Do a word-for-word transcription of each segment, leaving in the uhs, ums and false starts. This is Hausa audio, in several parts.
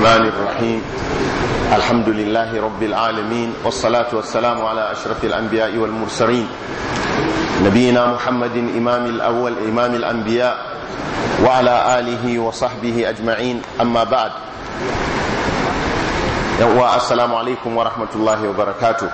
الرحمن الرحيم الحمد لله رب العالمين والصلاة والسلام على أشرف الأنبياء والمرسلين نبينا محمد إمام الأول إمام الأنبياء وعلى آله وصحبه أجمعين أما بعد السلام عليكم ورحمة الله وبركاته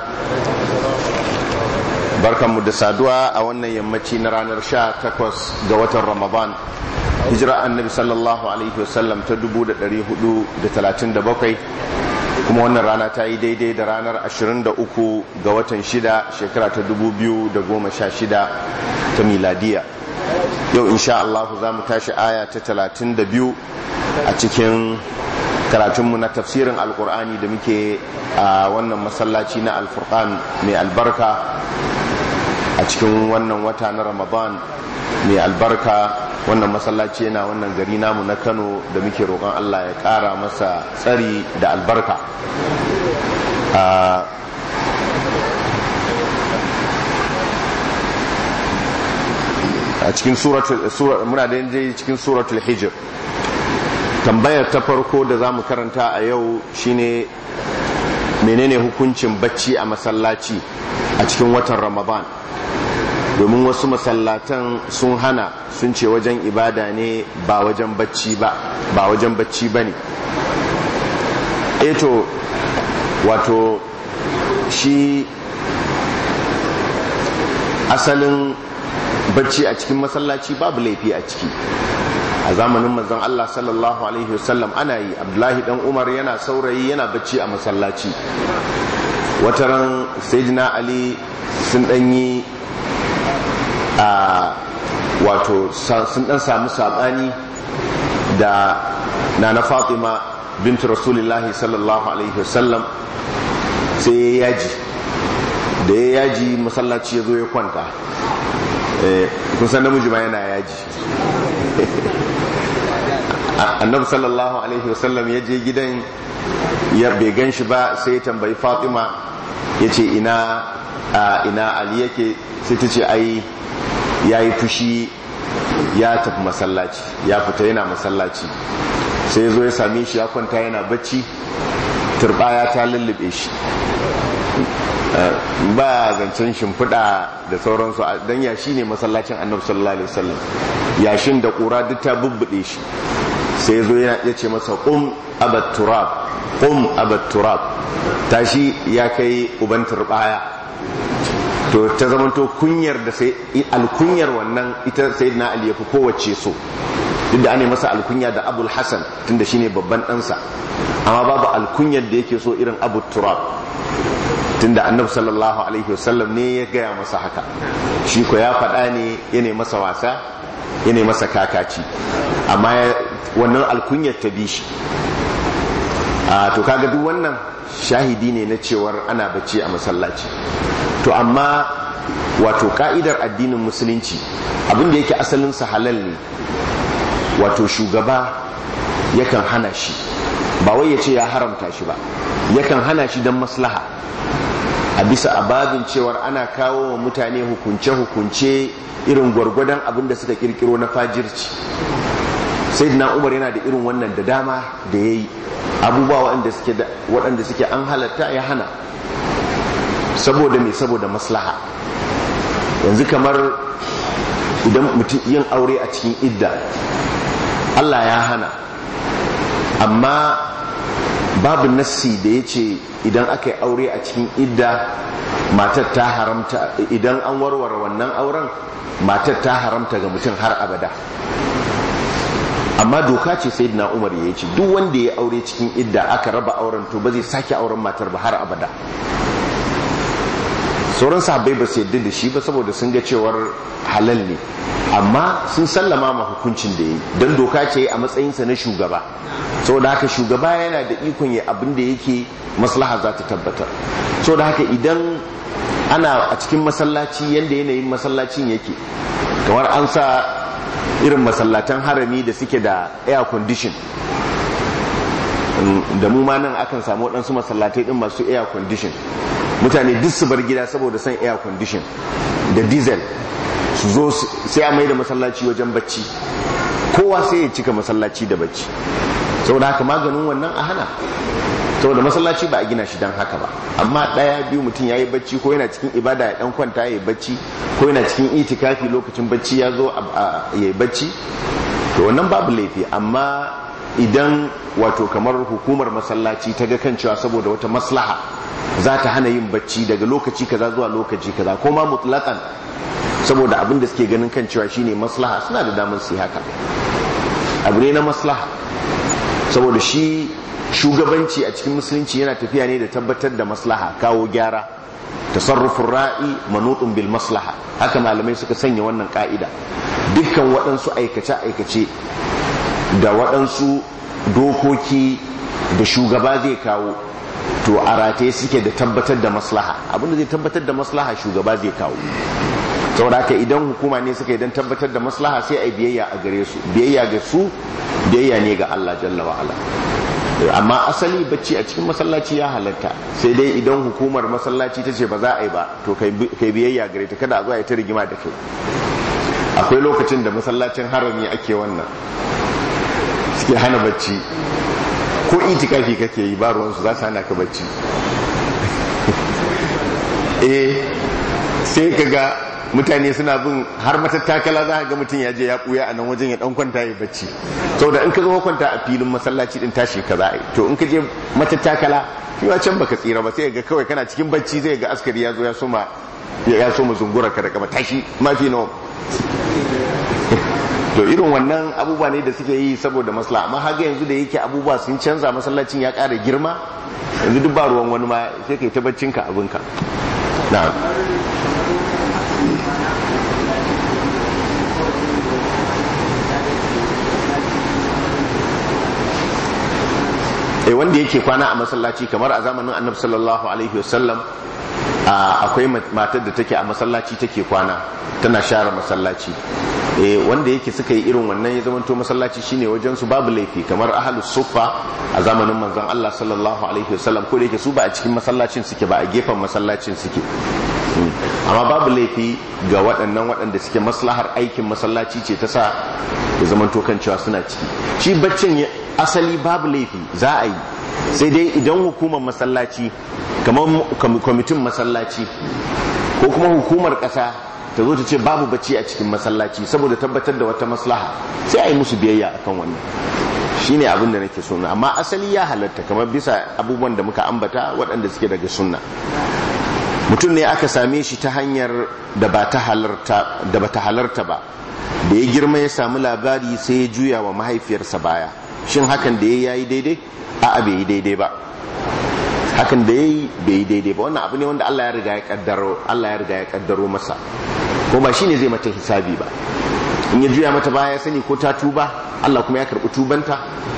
barkanmu da saduwa a wannan yammaci na ranar sha takwas ga watan Ramadan hijira annabi sallallahu alaihi wasallam ta dubu da ɗari hudu da talatin da bakwai kuma wannan rana ta yi daidai da ranar ashirin da uku ga watan shida shekara ta dubu biyu da goma sha shida ta miladiya. Yau insha Allah za mu tashi aya ta talatin da biyu a cikin karatunmu na tafsirin alkur'ani da muke a wannan masallaci na alfurqan mai albarka a cikin wannan wata na Ramadan mai albarka. Wannan masallaci yana wannan gari namu na Kano da muke roƙon Allah ya ƙara masa tsari da albarka. A cikin suratul muna da yanzu cikin suratul Hijr. Tambayar ta farko da zamu karanta a yau shine menene hukuncin bacci a masallaci a cikin watan Ramadan? Domin wasu masallatan sun hana, sun ce wajen ibada ne ba wajen bacci ba ba wajen bacci ba ne. Eto wato shi asalin bacci a cikin masallaci babu laifi a ciki. A zamanin manzon Allah sallallahu alaihi wasallam ana yi. Abdullahi dan Umar yana saurayi yana bacci a masallaci. Wataran Sayyidina Ali sun danyi a wato sun dan samu sabani da nana Fatima bintu Rasulullahi sallallahu alaihi wasallam, sai ya yaji da ya yaji masallaci ya zo ya kwanta. Eh kun san namiji ma yana yaji. Annabi sallallahu alaihi wasallam ya je gidan ya bai ganshi ba, sai ya tambayi Fatima yace ina ina Ali yake, sai ta ce ai ya yi fushi ya tafi masallaci, ya fita yana masallaci. Sai ya zo ya same shi ya kwanta yana bacci, turbaya ta lullube shi, ba zancen shimfiɗa da sauransu, don yashi ne masallacin annabi sallallahu alaihi wasallam, yashin da ƙura duk ta bubbuɗe shi. Sai ya zo ya ce masa qum abat turab, qum abat turab, tashi ya kai uban turbaya. To ta zamanto kunyar da sai alkunyar wannan ita sayyidina Ali ya fi kowace so, duk da ane masa alkunya da Abul Hasan tunda shine babban ɗansa, amma babu alkunyar da yake so irin Abu Turab, tunda Annabi sallallahu alaihi wasallam ne ya gaya masa haka. Shi ko ya faɗa ne yana masa wasa, yana masa kakaci, amma wannan alkunyar ta bi shi. A to kaga duk wannan shahidi ne na cewar ana bacci a masallaci. To amma wato ka'idar addinin musulunci abinda yake asalin sa halal ne, wato shugaba yakan hana shi, ba wai yace ya haramta shi ba, yakan hana shi don maslaha, a bisa ababin cewar ana kawo wa mutane hukunce-hukunce irin gwargwadon abinda suka kirkiro na fajirci. Sayyidina Umar yana da irin wannan da dama da yayi abubuwa waɗanda suke waɗanda suke an halatta ya hana, saboda me saboda maslaha. Yanzu kamar idan mutum yin aure a cikin idda, Allah ya hana, amma babu nassi da ya ce idan aka yi aure a cikin idda matar ta haramta, idan an warware wannan auren matar ta haramta ga mutum har abada. Amma doka ce sayyidina Umar ya ce duk wanda ya aure cikin idda aka raba auren to ba zai sake auren matar ba har abada. Sauran sahabbai ba su yadda da shi ba saboda sun ga cewar halal ne, amma sun sallama ma hukuncin da ya yi don doka ce a matsayinsa na shugaba. Saboda haka shugaba yana da ikon ya abin da yake maslaha za ta tabbatar. Saboda haka idan ana a cikin masallaci yanda yanayin masallacin yake, kamar an sa irin masallatan harami da suke da air condition, da mu ma nan akan samu waɗansu masallatai ɗin masu air condition, mutane duk su bar gida saboda son air condition da diesel, su zo sai a mai da masallaci wajen bacci, kowa sai ya cika masallaci da bacci. saboda haka maganin wannan a hana, saboda masallaci ba a gina shi don haka ba. Amma ɗaya biyu mutum ya yi bacci ko yana cikin ibada ya ɗan kwanta ya yi bacci, ko yana cikin itikafi lokacin bacci ya zo ya yi bacci, to wannan babu laifi. Amma idan wato kamar hukumar masallaci ta ga kan cewa saboda wata maslaha za ta hana yin bacci daga lokaci kaza zuwa lokaci kaza, ko ma mutlaqan saboda abin da suke ganin kan cewa shine maslaha, suna da damar su yi haka. Abu ne na maslaha, saboda shi shugabanci a cikin musulunci yana tafiya ne da tabbatar da maslaha, kawo gyara. Tasarrufin ra'i manutun bil maslaha, haka malamai suka sanya wannan ka'ida. Dukkan waɗansu aikace-aikace da waɗansu dokoki da shugaba zai kawo, to a rataye suke da tabbatar da maslaha. Abinda zai tabbatar da maslaha shugaba zai kawo. Saboda haka idan hukuma ne suka idan tabbatar da maslaha sai ai biyayya a gare su, biyayya ga su biyayya ne ga Allah jalla wa ala. Amma asali bacci a cikin masallaci ya halatta, sai dai idan hukumar masallaci ta ce ba za a yi ba, to kai biyayya gare ta, kada a zo a yi ta rigima da kai. Akwai lokacin da masallacin harami ake wannan, suke hana bacci, ko itikafi kake yi ba ruwansu za su hana ka bacci. Eh sai ka ga mutane suna bin har matattakala, za a ga mutum ya je ya buya a nan wajen ya dan kwanta ya bacci, saboda in ka zo kwanta a filin masallaci din tashi ka za a yi, to in ka je matattakala yawa can baka tsira ba, sai ga kawai kana cikin bacci zai ga askari ya zo ya soma ya soma zungura ka da kama tashi mafi nawa. To irin wannan abubuwa ne da suke yi saboda maslaha. Amma haga yanzu da yake abubuwa sun canza, masallacin ya ƙara girma, yanzu duk ba ruwan wani ma, sai kai ta baccinka abinka. Na'am. Wanda yake kwana a masallaci, kamar a zamanin Annabi sallallahu alaihi wasallam akwai matar da take a masallaci take kwana tana share masallaci. Eh wanda yake suka yi irin wannan ya zamanto masallaci shine wajen su babu laifi, kamar ahlus suffa a zamanin manzon Allah sallallahu alaihi wasallam, ko da yake su ba a cikin masallacin suke ba, a gefen masallacin suke. Amma babu laifi ga waɗannan waɗanda suke maslahar aikin masallaci ce ta sa ya zamanto kan cewa suna ciki. Shi baccin asali babu laifi za a yi, sai dai idan hukumar masallaci kamar kwamitin masallaci ko kuma hukumar ƙasa ta zo ta ce babu bacci a cikin masallaci saboda tabbatar da wata maslaha, sai a yi musu biyayya akan wannan. Shine abin da nake so. Amma asali ya halatta, kamar bisa abubuwan da muka ambata waɗanda suke daga sunna. Mutum ne aka same shi ta hanyar da ba ta halarta da ba ta halarta ba, da ya girma ya samu labari sai ya juya wa mahaifiyarsa baya. Shin hakan da ya yi daidai? A'a bai yi daidai ba. Hakan da ya yi bai yi daidai ba. Wannan abu ne wanda Allah ya riga ya kaddaro, Allah ya riga ya kaddaro masa, ko ba shine zai mata hisabi ba. In ya juya mata baya ya sani ko ta tuba, Allah kuma ya karɓi tubanta.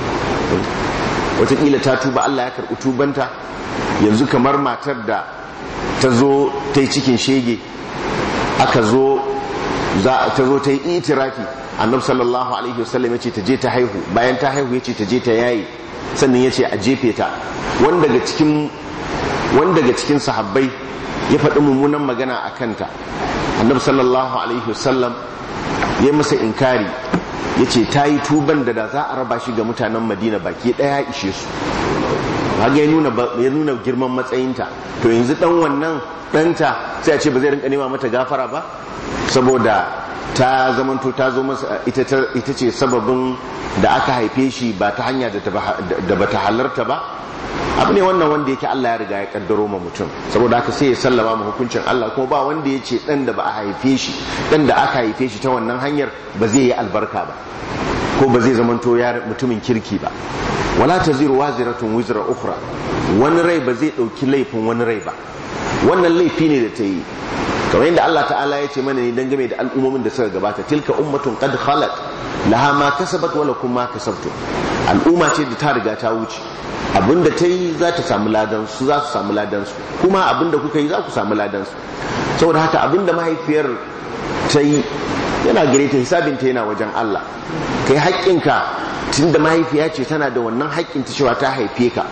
Wataƙila ta tuba, Allah ya karɓi tubanta. Yanzu kamar matar da ta zo ta yi cikin shege, aka zo za ta zo ta yi itirafi, Annabi sallallahu alaihi wasallam yace ta je ta haihu, bayan ta haihu yace ta je ta yayi, sannan yace a jefe ta. Wanda daga cikin wanda daga cikin sahabbai ya faɗi mummunan magana a kanta, Annabi sallallahu alaihi wasallam ya masa inkari, yace ta yi tuban da da za a raba shi ga mutanen Madina baki daya ishe su. Haka ya nuna ya nuna girman matsayinta. To yanzu dan wannan danta sai a ce ba zai rinka nema mata gafara ba, saboda ta zamanto ta zo masa ita ita ce sababin da aka haife shi ba ta hanya da ba ta halarta ba. Abu ne wannan wanda yake Allah ya riga ya kaddaro ma mutum, saboda haka sai ya sallama ma hukuncin Allah. Kuma ba wanda ya ce dan da ba a haife shi, dan da aka haife shi ta wannan hanyar ba zai yi albarka ba, ko ba zai zamanto ya mutumin kirki ba. Wala taziru waziratun wizra ukhra, wani rai ba zai dauki laifin wani rai ba. Wannan laifi ne da ta yi, kamar yadda Allah ta'ala ya ce mana ne dangane da al'ummomin da suka gabata, tilka ummatun qad khalat laha ma kasabat wa lakum ma kasabtum. Al'umma ce da ta riga ta wuce, abinda ta yi za ta samu ladan su, za su samu ladan su, kuma abinda kuka yi za ku samu ladan su. Saboda haka abinda mahaifiyar ta yi yana gare ta, hisabin ta yana wajen Allah. Kai haƙƙinka, tunda mahaifiya ce tana da wannan haƙƙin ta cewa ta haife ka,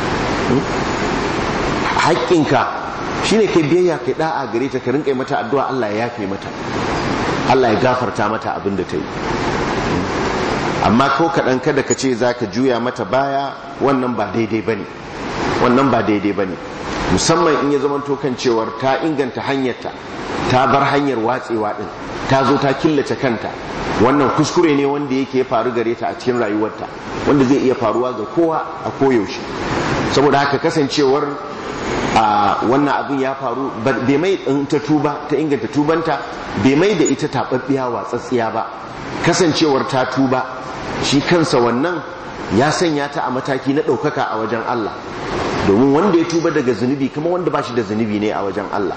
haƙƙinka shine kai biyayya, kai da'a gare ta, ka rinka mata addu'a Allah ya yafe mata, Allah ya gafarta mata abin da ta yi. amma ko kaɗan kada ka ce za ka juya mata baya, wannan ba daidai ba ne, wannan ba daidai ba ne, musamman in ya zamanto kan cewar ta inganta hanyarta, ta bar hanyar watsewa ɗin, ta zo ta killace kanta. Wannan kuskure ne wanda yake faru gare ta a cikin rayuwarta, wanda zai iya faruwa ga kowa a koyaushe. Saboda haka kasancewar a wannan abin ya faru bai mai in ta tuba, ta inganta tubanta, bai mai da ita taɓaɓɓiya watsatsiya ba. Kasancewar ta tuba shi kansa wannan ya sanya ta a mataki na ɗaukaka a wajen Allah, domin wanda ya tuba daga zunubi kama wanda ba shi da zunubi ne a wajen Allah.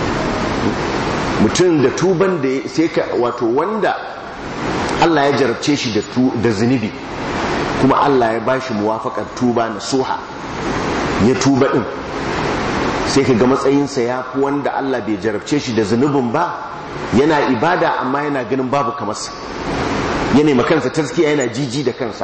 Mutum da tuban da sai ka wato wanda Allah ya jarabce shi da zunubi kuma Allah ya bashi muwafaqar tuba nasuha, ya tuba din, sai ka ga matsayinsa ya fi wanda Allah bai jarabce shi da zunubin ba, yana ibada amma yana ganin babu kamarsa, yana ma kansa taskiya, yana jiji da kansa.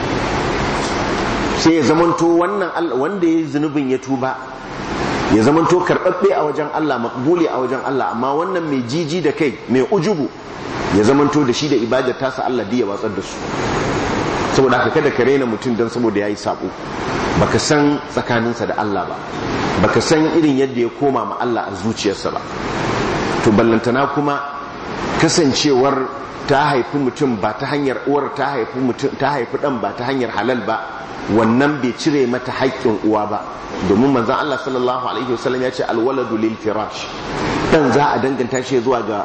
Sai ya zamanto wannan wanda ya yi zunubin ya tuba ya zamanto karɓaɓɓe a wajen Allah, makbuli a wajen Allah, amma wannan mai jiji da kai, mai ujubu, ya zamanto da shi da ibadar tasa Allah ya watsar da su. Saboda haka kada ka rena mutum don saboda ya yi sabo, baka san tsakaninsa da Allah ba, baka san irin yadda ya koma ma Allah a zuciyarsa ba. To ballantana kuma kasancewar ta haifi mutum ba ta hanyar uwar, ta haifi mutum ta haifi dan ba ta hanyar halal ba, wannan bai cire mata haƙƙin uwa ba, domin manzon Allah sallallahu alaihi wasallam ya ce alwaladu lil firash, dan za a danganta shi zuwa ga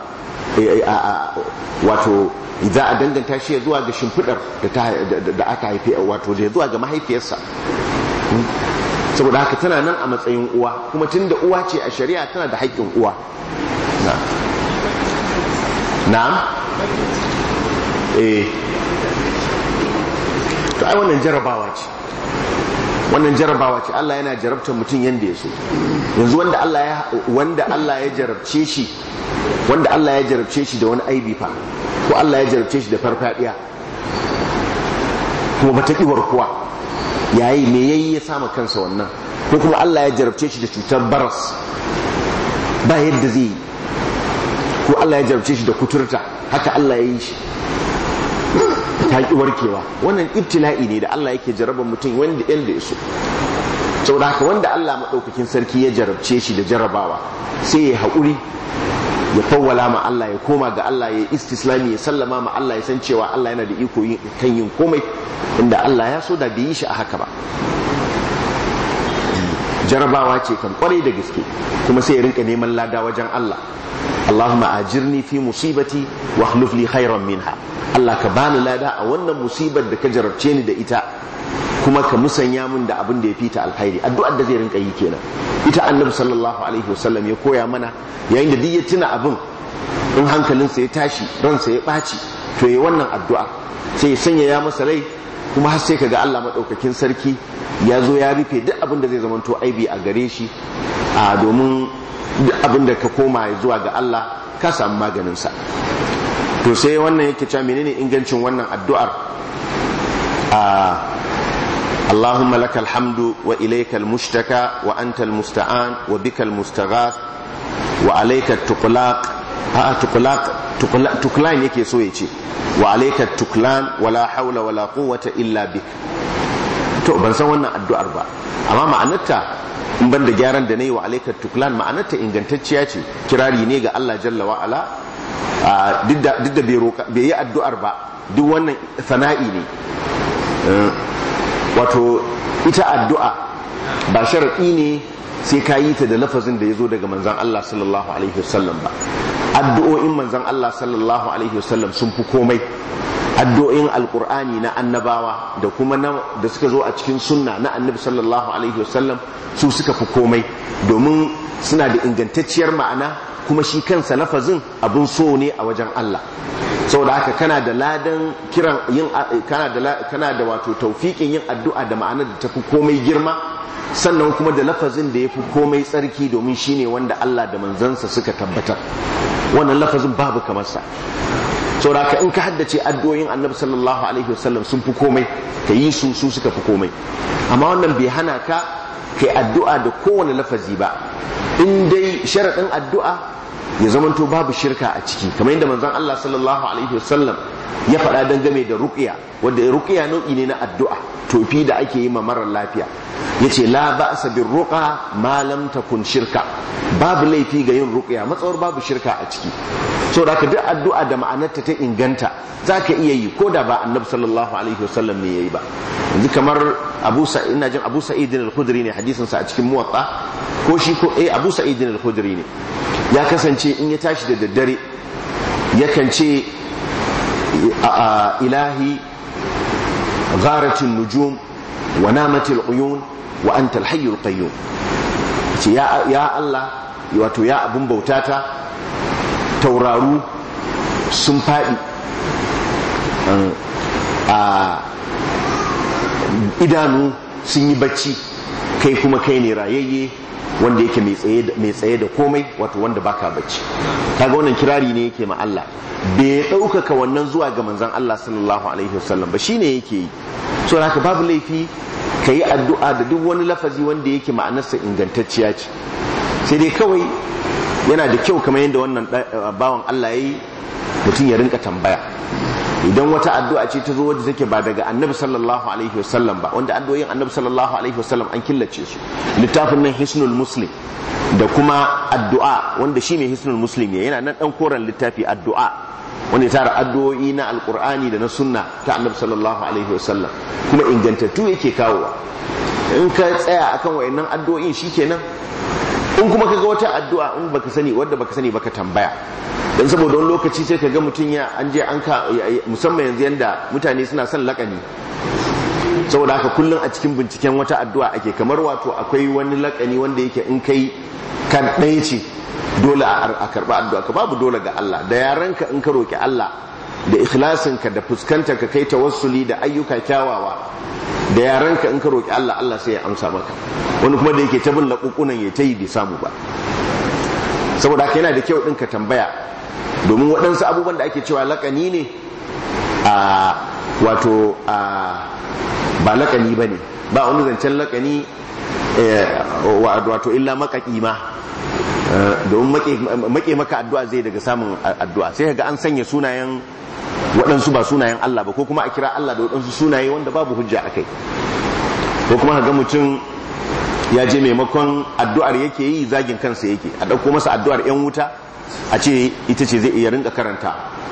wato za a danganta shi zuwa ga shimfidar da aka haife, wato da zuwa ga mahaifiyarsa. Saboda haka tana nan a matsayin uwa, kuma tunda uwa ce a shari'a tana da haƙƙin uwa. Na'am? Eh. To ai wannan jarabawa ce. Wannan jarabawa ce, Allah yana jarabtar mutum yanda ya so. Yanzu wanda Allah ya wanda Allah ya jarabce shi, wanda Allah ya jarabce shi da wani aibi fa, ko Allah ya jarabce shi da farfadiya, kuma bata kiwar kuwa, yayi me yayi ya sama kansa wannan, ko kuma Allah ya jarabce shi da cutar baras, ba yadda zai yi, ko Allah ya jarabce shi da kuturta, haka Allah ya yi shi ta ki warkewa. Wannan ibtila'i ne da Allah yake jarabar mutum wanda yanda ya so. Saboda haka wanda Allah madaukakin sarki ya jarabce shi da jarabawa, sai ya haƙuri, ya fawwala ma Allah, ya koma ga Allah, ya istislami, ya sallama ma Allah, ya san cewa Allah yana da iko kan yin komai, inda Allah ya so da bai yi shi a haka ba. Jarabawa ce kan kwarai da gaske, kuma sai ya rinka neman lada wajen Allah. Allahumma ajirni fi musibati wa akhlif li khairan minha. Allah ka bani lada a wannan musibar da ka jarabce ni da ita, kuma ka musanya min da abin da ya fita alkhairi. Addu'ar da zai rinka yi kenan. Ita Annabi sallallahu alaihi wasallam ya koya mana, yayin da duk ya tuna abin, in hankalinsa ya tashi, ransa ya ɓaci, to yayi wannan addu'a, sai ya sanya ya masa rai, kuma har sai kaga Allah madaukakin sarki ya zo ya rufe duk abin da zai zamanto aibi a gare shi, a domin duk abin da ka koma zuwa ga Allah ka samu maganinsa. To sai wannan yake cewa menene ingancin wannan addu'ar? Allahumma lakal hamdu wa ilaykal mushtaka wa antal musta'an wa bikal mustaghath wa alaykat tuqlaq a tuqlaq tuqlan yake so yace wa alaykat tuqlan wala hawla wala quwwata illa bik. To ban san wannan addu'ar ba, amma ma'anarta in ban da gyaran da nayi wa alaykat tuqlan, ma'anarta ingantacciya ce, kirari ne ga Allah jalla wa ala. duk da bai yi addu'ar ba, duk wannan sana'i ne. Wato ita addu'a ba sharaɗi ne sai ka yi ta da lafazin da ya zo daga manzan Allah sallallahu alaihi wasallam ba. Addu'o'in manzan Allah sallallahu alaihi wasallam sun fi komai. Addu'o'in alkur'ani na annabawa da kuma da suka zo a cikin sunna na annabi sallallahu alaihi wasallam su suka fi komai, domin suna da ingantacciyar ma'ana, kuma shi kansa lafazin abin so ne a wajen Allah. Saboda haka kana da ladan kiran yin kana da kana da wato taufikin yin addu'a da ma'anar da tafi komai girma, sannan kuma da lafazin da yafi komai tsarki, domin shine wanda Allah da manzansa suka tabbatar. Wannan lafazin babu kamar sa. Saboda haka in ka haddace addu'o'in Annabi sallallahu alaihi wasallam sun fi komai, ka yi su su suka fi komai. Amma wannan bai hana ka kai addu'a da kowane lafazi ba. In dai sharaɗin addu'a ya zamanto babu shirka a ciki, kamar yadda manzon Allah sallallahu alaihi wasallam ya faɗa dangane da ruqya, wanda ruqya nau'i ne na addu'a, tofi da ake yi ma marar lafiya. yace la ba'sa bir ruqa ma lam takun shirka, babu laifi ga yin ruqya matsawar babu shirka a ciki. so da duk addu'a da ma'anarta ta inganta zaka iya yi ko da ba annabi sallallahu alaihi wasallam ne yayi ba. yanzu kamar Abu Sa'id, ina jin Abu Sa'id al-Khudri ne hadisin sa a cikin Muwatta, ko shi ko eh Abu Sa'id al-Khudri ne ya kasance in ya tashi da daddare yakan ce ilahi gharatin nujum wa namatil uyun wa anta al-hayyul qayyum, ce ya ya Allah, wato ya abun bautata, tauraru sun fadi, a idanu sun yi bacci, kai kuma kai ne rayayye wanda yake mai tsaye da komai, wato wanda baka bacci. kaga wannan kirari ne yake ma Allah, bai ɗaukaka wannan zuwa ga manzon Allah sallallahu alaihi wasallam ba, shine yake yi. so haka babu laifi ka yi addu'a da duk wani lafazi wanda yake ma'anarsa ingantacciya ce, sai dai kawai yana da kyau kamar yadda wannan bawan Allah ya yi, mutum ya rinka tambaya idan wata addu'a ce ta zo wadda take ba daga annabi sallallahu alaihi wasallam ba, wanda addu'o'in annabi sallallahu alaihi wasallam an killace su. littafin nan Hisnul Muslim da kuma addu'a, wanda shi mai Hisnul Muslim ne, yana nan dan koran littafi addu'a, wanda ya tara addu'o'i na alqur'ani da na sunna ta annabi sallallahu alaihi wasallam, kuma ingantattu yake kawowa. in ka tsaya akan wayannan addu'o'in shikenan. in kuma kaga wata addu'a in baka sani, wanda baka sani baka tambaya, dan saboda wani lokaci sai kaga mutun ya an je an ka, musamman yanzu yanda mutane suna son lakani, saboda haka kullun a cikin binciken wata addu'a ake, kamar wato akwai wani lakani wanda yake in kai kan ɗaya ce dole a karba addu'a ka, babu dole ga Allah. da yaranka in ka roki Allah da ikhlasinka da fuskantar ka kai tawassuli da ayyuka kyawawa, da yaranka in ka roki Allah, Allah sai ya amsa maka. wani kuma da yake ta bin laƙuƙunan ya ta yi bai samu ba. saboda haka yana da kyau ɗin ka tambaya, domin waɗansu abubuwan da ake cewa laƙani ne, a wato a ba laƙani ba ne, ba wani zancen laƙani wato illa makaƙi ma, domin maƙe maka addu'a zai daga samun addu'a. sai ga an sanya sunayen waɗansu ba sunayen Allah ba, ko kuma a kira Allah da waɗansu sunaye wanda babu hujja a kai, ko kuma ga mutum ya je maimakon addu'ar yake yi zagin kansa yake, a ɗauko masa addu'ar 'yan wuta a ce ita ce zai iya rinka karanta.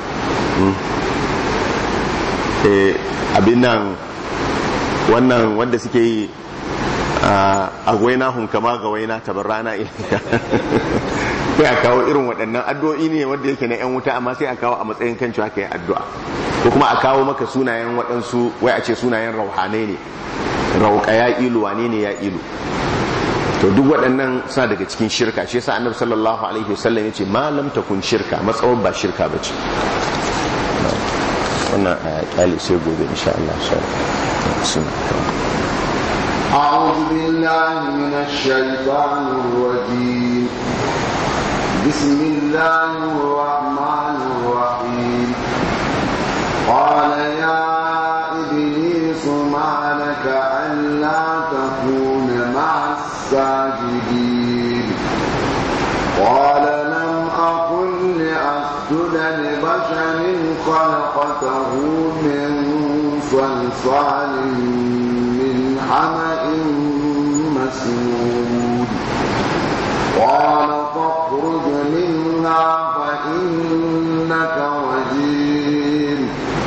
abin nan wannan wanda suke yi a gwaina hun kama ga waina tabarrana ilika sai a kawo irin waɗannan addu'o'i ne wanda yake na 'yan wuta, amma sai a kawo a matsayin kan cewa kai addu'a, ko kuma a kawo maka sunayen waɗansu, wai a ce sunayen rauhanai ne, rauka ya ilu, wane ne ya ilu. to duk waɗannan suna daga cikin shirka. shi yasa annabi sallallahu alaihi wasallam yace ma lam takun shirka, matsawar ba shirka bace. wannan ayali sai gobe insha Allah. أعوذ بالله من الشيطان الرجيم. بسم الله الرحمن الرحيم. قال يا إبليس ما لك ألا تكون مع الساجدين. قال لم أكن لأسجد لبشر خلقته من صلصال من حمأ مسنون. قال فاخرج منها فإنك رجيم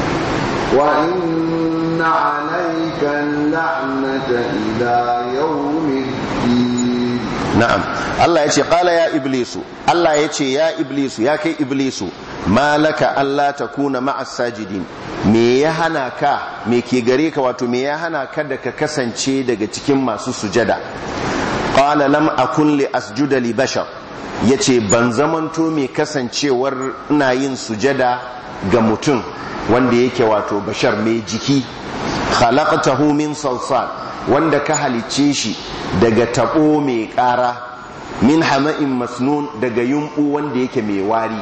وإن عليك اللعنة إلى يوم الدين. نعم. الله يتي قال يا إبليس، الله يتي يا إبليس يا كي إبليس ما لك ألا تكون مع الساجدين. me ya hana ka, me ke gare ka, wato me ya hana ka da ka kasance daga cikin masu sujada. qala lam akun li asjuda li bashar, yace ban zamanto me kasancewar ina yin sujada ga mutum wanda yake wato bashar mai jiki. khalaqtahu min salsal, wanda ka halicce shi daga tabo mai ƙara, min hama'in masnun, daga yumbu wanda yake mai wari.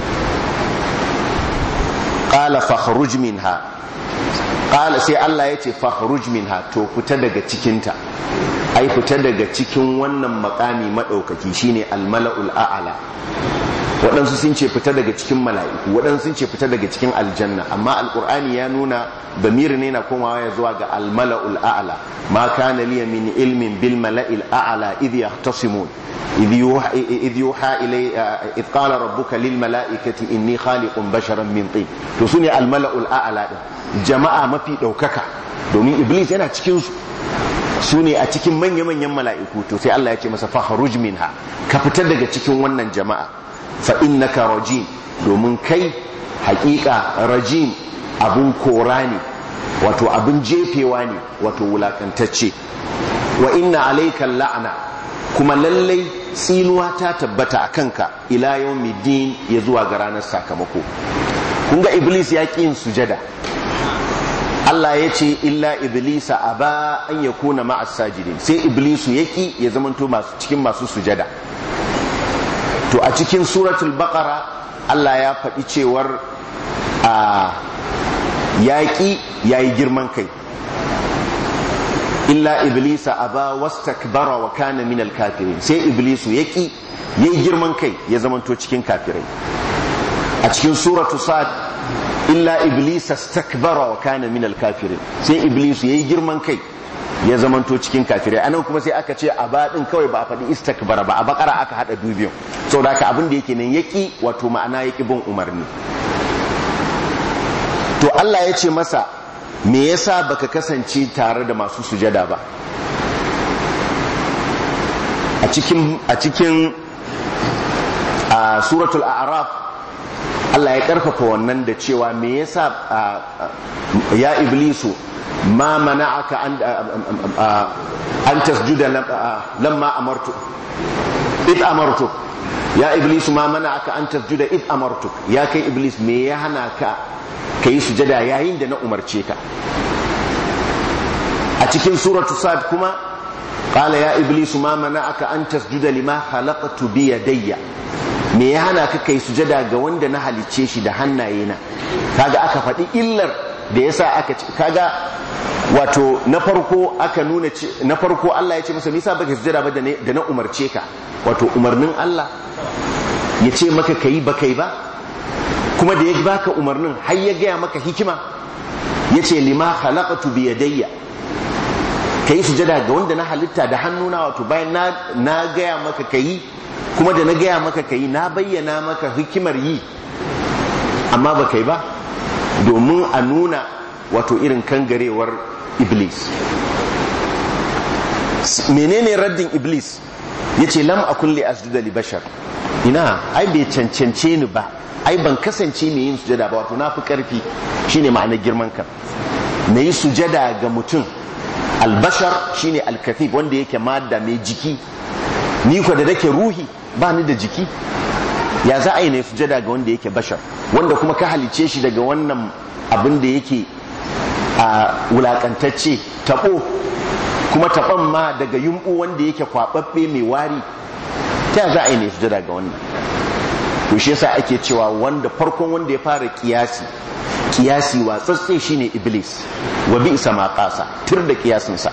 qala fakhruj minha, qala sai Allah yace fakhruj minha, to fita daga cikinta, ai fita daga cikin wannan makami madaukaki shine al-mala'ul a'la. waɗansu sun ce fita daga cikin mala'iku, waɗansu sun ce fita daga cikin aljanna, amma alqur'ani ya nuna damir ne na komawa ya zuwa ga almala'ul a'la. ma kana liya min ilmin bil mala'il a'la idh yahtasimun idh yuha idh yuha ilay idh qala rabbuka lil mala'ikati inni khaliqun basharan min tin. to sune almala'ul a'la din, jama'a mafi daukaka, domin iblis yana cikin su, su ne a cikin manya-manyan mala'iku. to sai Allah ya ce masa fakhruj minha, ka fitar daga cikin wannan jama'a, fa innaka rajim, domin kai haƙiƙa rajim abun kora ne, wato abun jefewa ne, wato wulakantacce. wa inna alayka la'ana, kuma lallai tsinuwa ta tabbata a kanka ila yawmiddin, ya zuwa ga ranar sakamako. kun ga iblis ya ƙi yin sujada, Allah ya ce illa iblisa aba an yakuna ma'as sajidin, sai iblisu yaki ya zamanto masu cikin masu sujada. to a cikin suratul baqara Allah ya faɗi cewar a yaki yayi girman kai, illa iblisa aba wastakbara wa kana minal kafirin, sai iblisu yaki yayi girman kai ya zamanto cikin kafirai. a cikin suratul sad illa iblisa stakbara wa kana minal kafirin, sai iblis yayi girman kai ya zamanto cikin kafirai. anan kuma sai aka ce aba din kawai ba a faɗi istakbara ba, a bakara aka hada dubiyon, saboda haka abin da yake nan yaki, wato ma'ana yaki bin umarni. to Allah ya ce masa me yasa baka kasance tare da masu sujada ba? a cikin a cikin a suratul a'raf Allah ya karfafa wannan da cewa me yasa ya iblisu ma mana'aka an an tasjuda lamma amartu id amartu ya iblisu ma mana'aka an tasjuda id amartu, ya kai iblis me ya hana ka kai sujada yayin da na umarce ka? a cikin suratu sad kuma qala ya iblisu ma mana'aka an tasjuda lima khalaqtu bi yadayya, me ya hana ka kai sujada ga wanda na halicce shi da hannayena? kaga aka faɗi illar da yasa aka kaga wato na farko aka nuna na farko Allah ya ce masa me yasa baka sujada ba da na umarce ka, wato umarnin Allah ya ce maka kai ba kai ba, kuma da ya baka umarnin har ya gaya maka hikima, ya ce lima khalaqtu bi yadayya, kai sujada ga wanda na halitta da hannuna, wato bayan na na gaya maka kai, kuma da na gaya maka kai na bayyana maka hikimar yi, amma ba kai ba, domin a nuna wato irin kangarewar iblis. menene raddin iblis? yace lam akun li asjuda li bashar, ina ai bai cancance ni ba, ai ban kasance mai yin sujada ba, wato na fi karfi, shine ma'anar girman kan. na yi sujada ga mutum, albashar shine alkathib, wanda yake madda mai jiki, ni ko da nake ruhi ba ni da jiki, ya za a yi na sujada ga wanda yake bashar, wanda kuma ka halice shi daga wannan abin da yake a wulakantacce, tabo, kuma taban ma daga yumbu wanda yake kwababbe mai wari, ta za a yi na sujada ga wannan? to shi yasa ake cewa wanda farkon wanda ya fara kiyasi kiyasi watsatse shine iblis, wa bi'sa ma qasa, tur da kiyasin sa.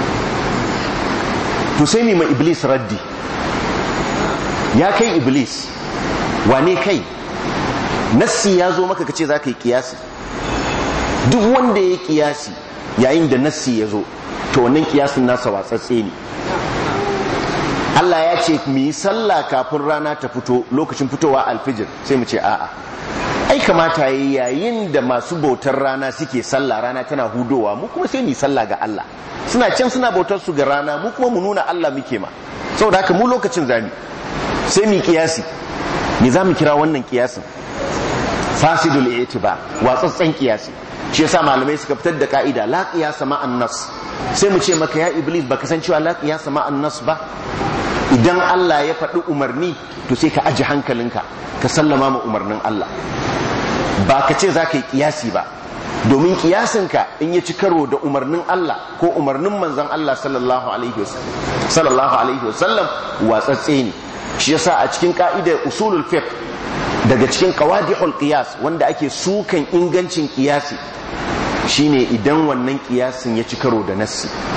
to sai ne ma iblis raddi, ya kai iblis, wane kai? nassi ya zo maka kace za ka yi kiyasi? duk wanda ya kiyasi yayin da nassi ya zo, to wannan kiyasin nasa watsatse ne. Allah ya ce mu yi sallah kafin rana ta fito, lokacin fitowa alfijir, sai mu ce a'a, ai kamata yayin da masu bautar rana suke sallah, rana tana hudowa, mu kuma sai mu yi sallah ga Allah. suna can suna bautar su ga rana, mu kuma mu nuna Allah muke ma, saboda haka mu lokacin zami sai mu kiyasi. me za mu kira wannan kiyasin? fasidul i'tibar, watsatsan kiyasi. shi yasa malamai suka fitar da ka'ida la qiyasa ma'an nas. sai mu ce maka ya iblis baka san cewa la qiyasa ma'an nas ba? idan Allah ya faɗi umarni, to sai ka aji hankalinka ka sallama ma umarnin Allah, ba ka ce za ka yi kiyasi ba, domin kiyasinka in ya ci karo da umarnin Allah ko umarnin manzon Allah sallallahu alaihi wasallam watsatse ne. shi yasa a cikin ka'idar usulul fiqh, daga cikin qawadihul qiyas wanda ake sukan ingancin kiyasi, shine idan wannan kiyasin ya ci karo da nassi.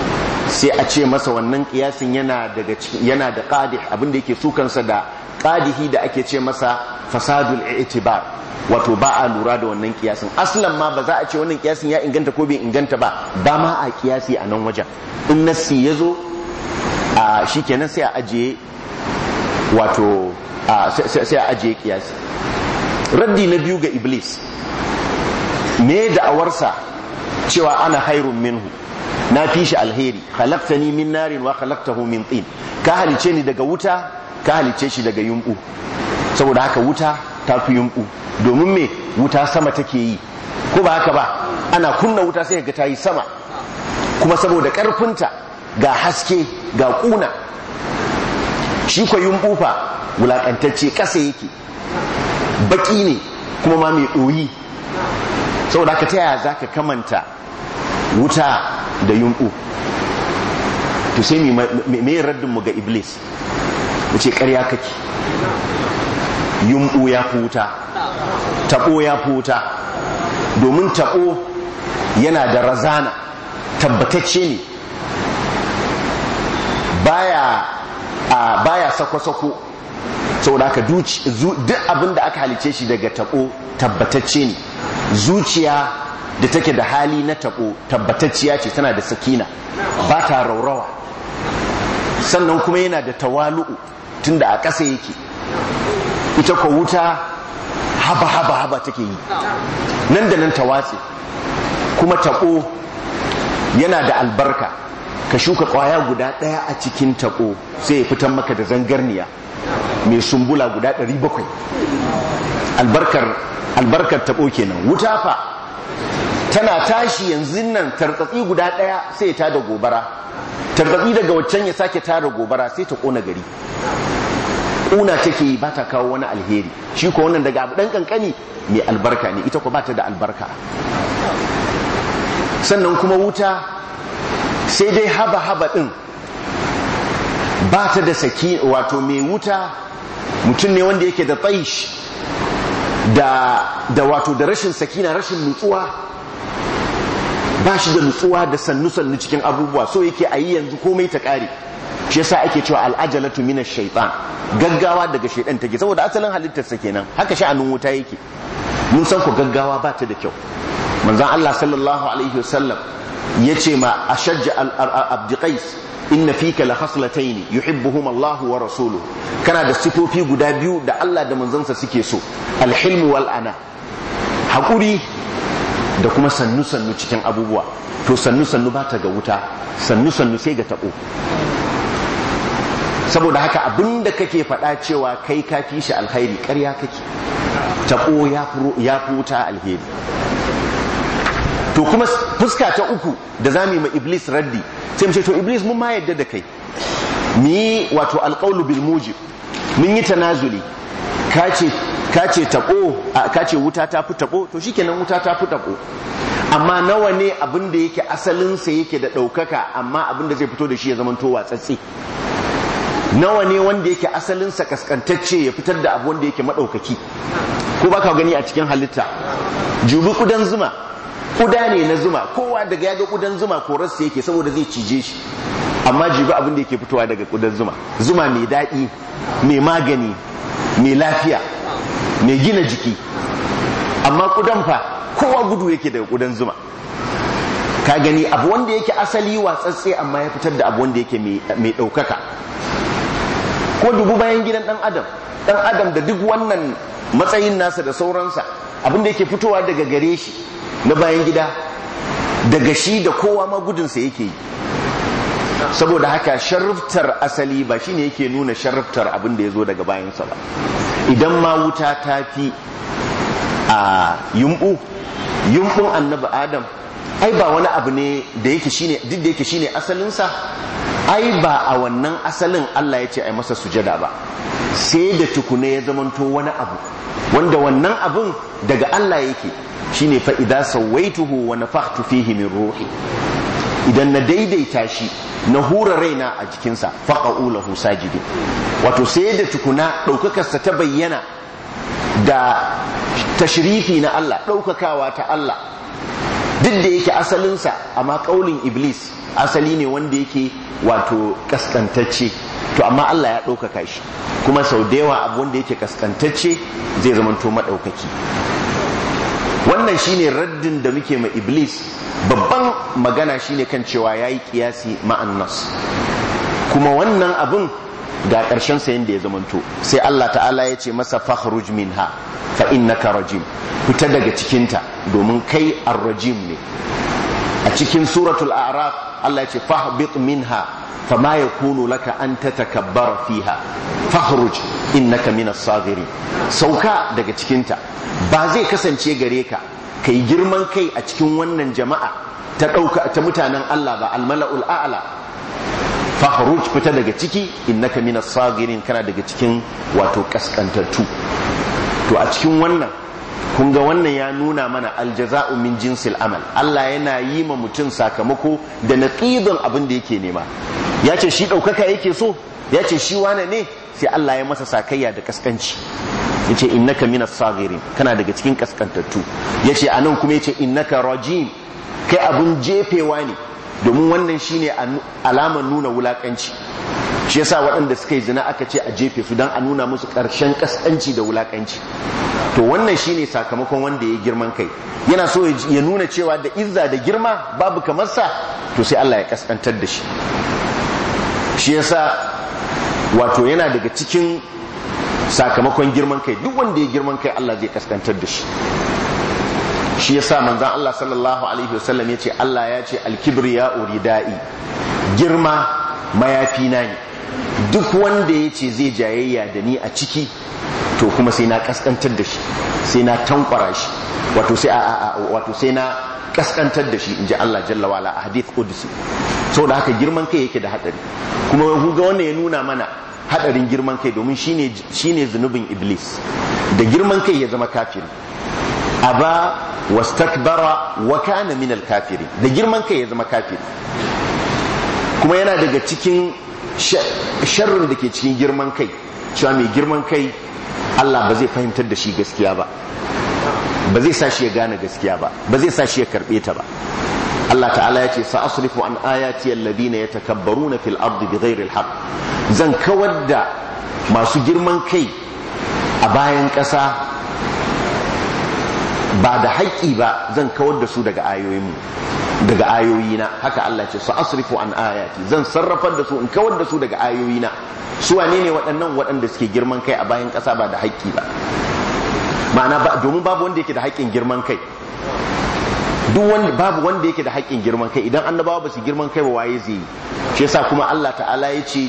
sai a ce masa wannan kiyasin yana daga yana da qadih abinda yake sukansa da qadihi da ake ce masa fasadul i'tibar, wato ba a lura da wannan kiyasin. Aslan ma ba za a ce wannan kiyasin ya inganta ko bai inganta ba, ba ma a kiyasi a nan wajen. In nassi yazo a shikenan sai a ajiye wato sai a ajiye kiyasi. Raddi na biyu ga Iblis, me da'awarsa cewa ana hairun minhu, na fi shi alheri, khalaqtani min narin wa khalaqtahu min tin, ka halice ni daga wuta ka halice shi daga yumbu, saboda haka wuta ta fi yumbu. Domin me? Wuta sama take yi, ko ba haka ba? Ana kunna wuta sai ga ta yi sama, kuma saboda karfinta ga haske ga kuna. Shi ko yumbu fa wulakantacce kasa yake, baki ne kuma ma mai ɗoyi. Saboda haka ta yaya za ka kamanta wuta da yumɓu? To sai mai raddinmu ga Iblis mu ce ƙarya kake, yumɓu ya fi wuta, taɓo ya fi wuta. Domin taɓo yana da razana, tabbatacce ne, baya a baya sako-sako. Saboda haka duk abin da aka halice shi daga taɓo tabbatacce ne. Zuciya da take da hali na taɓo tabbatacciya ce, tana da sakina, ba ta raurawa, sannan kuma yana da tawalu'u tunda a ƙasa yake. Ita ko wuta haba haba haba take yi, nan da nan ta watse. Kuma taɓo yana da albarka, ka shuka ƙwaya guda ɗaya a cikin taɓo sai ya fitan maka da zangarniya mai sumbula guda ɗari bakwai. albarkar albarkar taɓo kenan. Wuta fa tana tashi yanzu nan, tartsatsi guda ɗaya sai ta da gobara, tartsatsi daga waccan ya sake tara gobara sai ta ƙona gari. Ƙuna take yi, ba ta kawo wani alheri. Shi ko wannan daga abu ɗan ƙanƙani mai albarka ne, ita ko ba ta da albarka. Sannan kuma wuta sai dai haba haba ɗin ba ta da saki, wato mai wuta mutum ne wanda yake da tsaish da da wato da rashin sakina, rashin nutsuwa, ba shi da nutsuwa da sannu sannu cikin abubuwa, so yake a yi yanzu komai ta kare. Shi yasa ake cewa al'ajalatu minash shaitan, gaggawa daga shaitan take, saboda asalin halittarsa kenan. Haka sha'anin wuta yake. Mun san ko gaggawa ba ta da kyau. Manzon Allah sallallahu alaihi wasallam yace ma ashajja al-abd qais, inna fika la khaslatayn yuhibbuhum Allah wa rasuluhu, kana da sifofi guda biyu da Allah da manzansa suke so, al-hilm wal ana, hakuri da kuma sannu sannu cikin abubuwa. To sannu sannu ba ta ga wuta, sannu sannu sai ga tabo. Saboda haka abinda kake faɗa cewa kai ka fi shi alkhairi, ƙarya kake. Tabo ya fi wuta alheri. To kuma fuska ta uku da zamu yi ma Iblis raddi, sai mu ce to Iblis mun ma yadda da kai, ni wato alqaulu bil mujib, mun yi tanazuli, kace kace tabo kace wuta ta fi tabo, to shikenan wuta ta fi tabo. Amma nawa ne abin da yake asalin sa yake da daukaka, amma abin da zai fito da shi ya zamanto watsatsi? Nawa ne wanda yake asalin sa kaskantacce ya fitar da abu wanda yake madaukaki? Ko baka gani a cikin halitta, jubi kudan zuma, kuda ne na zuma, kowa daga yaga kudan zuma korarsa yake saboda zai cije shi, amma jibi abin da yake fitowa daga kudan zuma, zuma mai daɗi, mai magani, mai lafiya, mai gina jiki. Amma kudan fa kowa gudu yake daga kudan zuma. Ka gani abu wanda yake asali watsatse, amma ya fitar da abu wanda yake mai ɗaukaka. Ko dubu bayan gidan ɗan adam, ɗan adam da duk wannan matsayin nasa da sauransa, abin da yake fitowa daga gare shi na bayan gida, daga shi da kowa ma gudunsa yake yi. Saboda haka sharruftar asali ba shine yake nuna sharruftar abin da ya zo daga bayansa ba. Idan ma wuta ta fi a yumbu, yumbun annabi Adam, ai ba wani abu ne da yake shine, duk da yake shine asalinsa, ai ba a wannan asalin Allah ya ce ai masa sujada ba, sai da tukune ya zamanto wani abu wanda wannan abun daga Allah yake. Shine fa idza sawaituhu wa nafakhtu fihi min ruhi, idan na daidaita shi na hura raina a jikinsa, faqa'u lahu sajidin. Wato sai da tukuna daukakarsa ta bayyana da tashrifi na Allah, daukakawa ta Allah, duk da yake asalinsa amma kaulin iblis asali ne wanda yake wato kaskantacce, to amma Allah ya ɗaukaka shi, kuma sau da yawa abu wanda yake kaskantacce zai zamanto maɗaukaki. Wannan shine raddin da muke ma iblis. Babban magana shine kan cewa yayi kiyasi ma'an nas, kuma wannan abun ga ƙarshen sa yanda ya zamanto sai Allah ta'ala ya ce masa fakhruj minha fa innaka rajim, fita daga cikinta domin kai ar-rajim ne. A cikin suratul a'raf Allah ya ce fahbit minha fama yakunu laka an tatakabbara fiha fakhruj innaka minas saghirin, sauka daga cikinta, ba zai kasance gare ka kai girman kai a cikin wannan jama'a ta dauka ta mutanen Allah ba, al-mala'ul a'la. Fakhruj, fita daga ciki, innaka minas saghirin, kana daga cikin wato kaskantattu. To a cikin wannan kun ga wannan ya nuna mana aljaza'u min jinsil amal. Allah yana yi ma mutum sakamako da naqidun abin da yake nema. Ya ce shi daukaka yake so, ya ce shi wane ne, sai Allah ya masa sakayya da kaskanci. Yace innaka minas saghirin, kana daga cikin kaskantattu. Yace anan kuma yace innaka rajim, kai abun jefewa ne, domin wannan shine alamar nuna wulakanci. Shi yasa waɗanda suka yi zina aka ce a jefe su dan a nuna musu ƙarshen kaskanci da wulakanci. To wannan shine sakamakon wanda ya girman kai, yana so ya nuna cewa da izza da girma babu kamar sa, to sai Allah ya kaskantar da shi. Shi yasa wato yana daga cikin sakamakon girman kai, duk wanda ya girman kai Allah zai kaskantar da shi. Shi yasa manzon Allah sallallahu alaihi wasallam yace Allah ya ce al-kibriya uridai, girma mayafina ne, duk wanda yace zai jayayya da ni a ciki to kuma sai na kaskantar da shi, sai na tankwara shi, wato sai a wato sai na kaskantar da shi, inji Allah jalla wala a hadith qudsi. Saboda haka girman kai yake da hadari, kuma ga wannan ya nuna mana hadarin girman kai, domin shine shine zunubin iblis. Da girman kai ya zama kafiri, aba wastakbara wa kana min al-kafiri, da girman kai ya zama kafiri. Kuma yana daga cikin sharrin da ke cikin girman kai, cewa mai girman kai Allah ba zai fahimtar da shi gaskiya ba, ba zai sa shi ya gane gaskiya ba, ba zai sa shi ya karbe ta ba. Allah ta'ala ya ce sa'asrifu an ayati alladhina yatakabbaruna fil ardi bighairi al-haqq, zan kawar da masu girman kai a bayan ƙasa ba da haƙƙi ba, zan kawar da su daga ayoyinmu, daga ayoyina. Haka Allah ce sa'asrifu an ayati, zan sarrafar da su, in kawar da su daga ayoyina. Su wane ne waɗannan waɗanda suke girman kai a bayan ƙasa ba da haƙƙi ba? Ma'ana ba, domin babu wanda yake da haƙƙin girman kai, duk wanda babu wanda yake da haƙƙin girman kai. Idan annabawa ba su girman kai ba, waye zai yi? Shi yasa kuma Allah ta'ala ya ce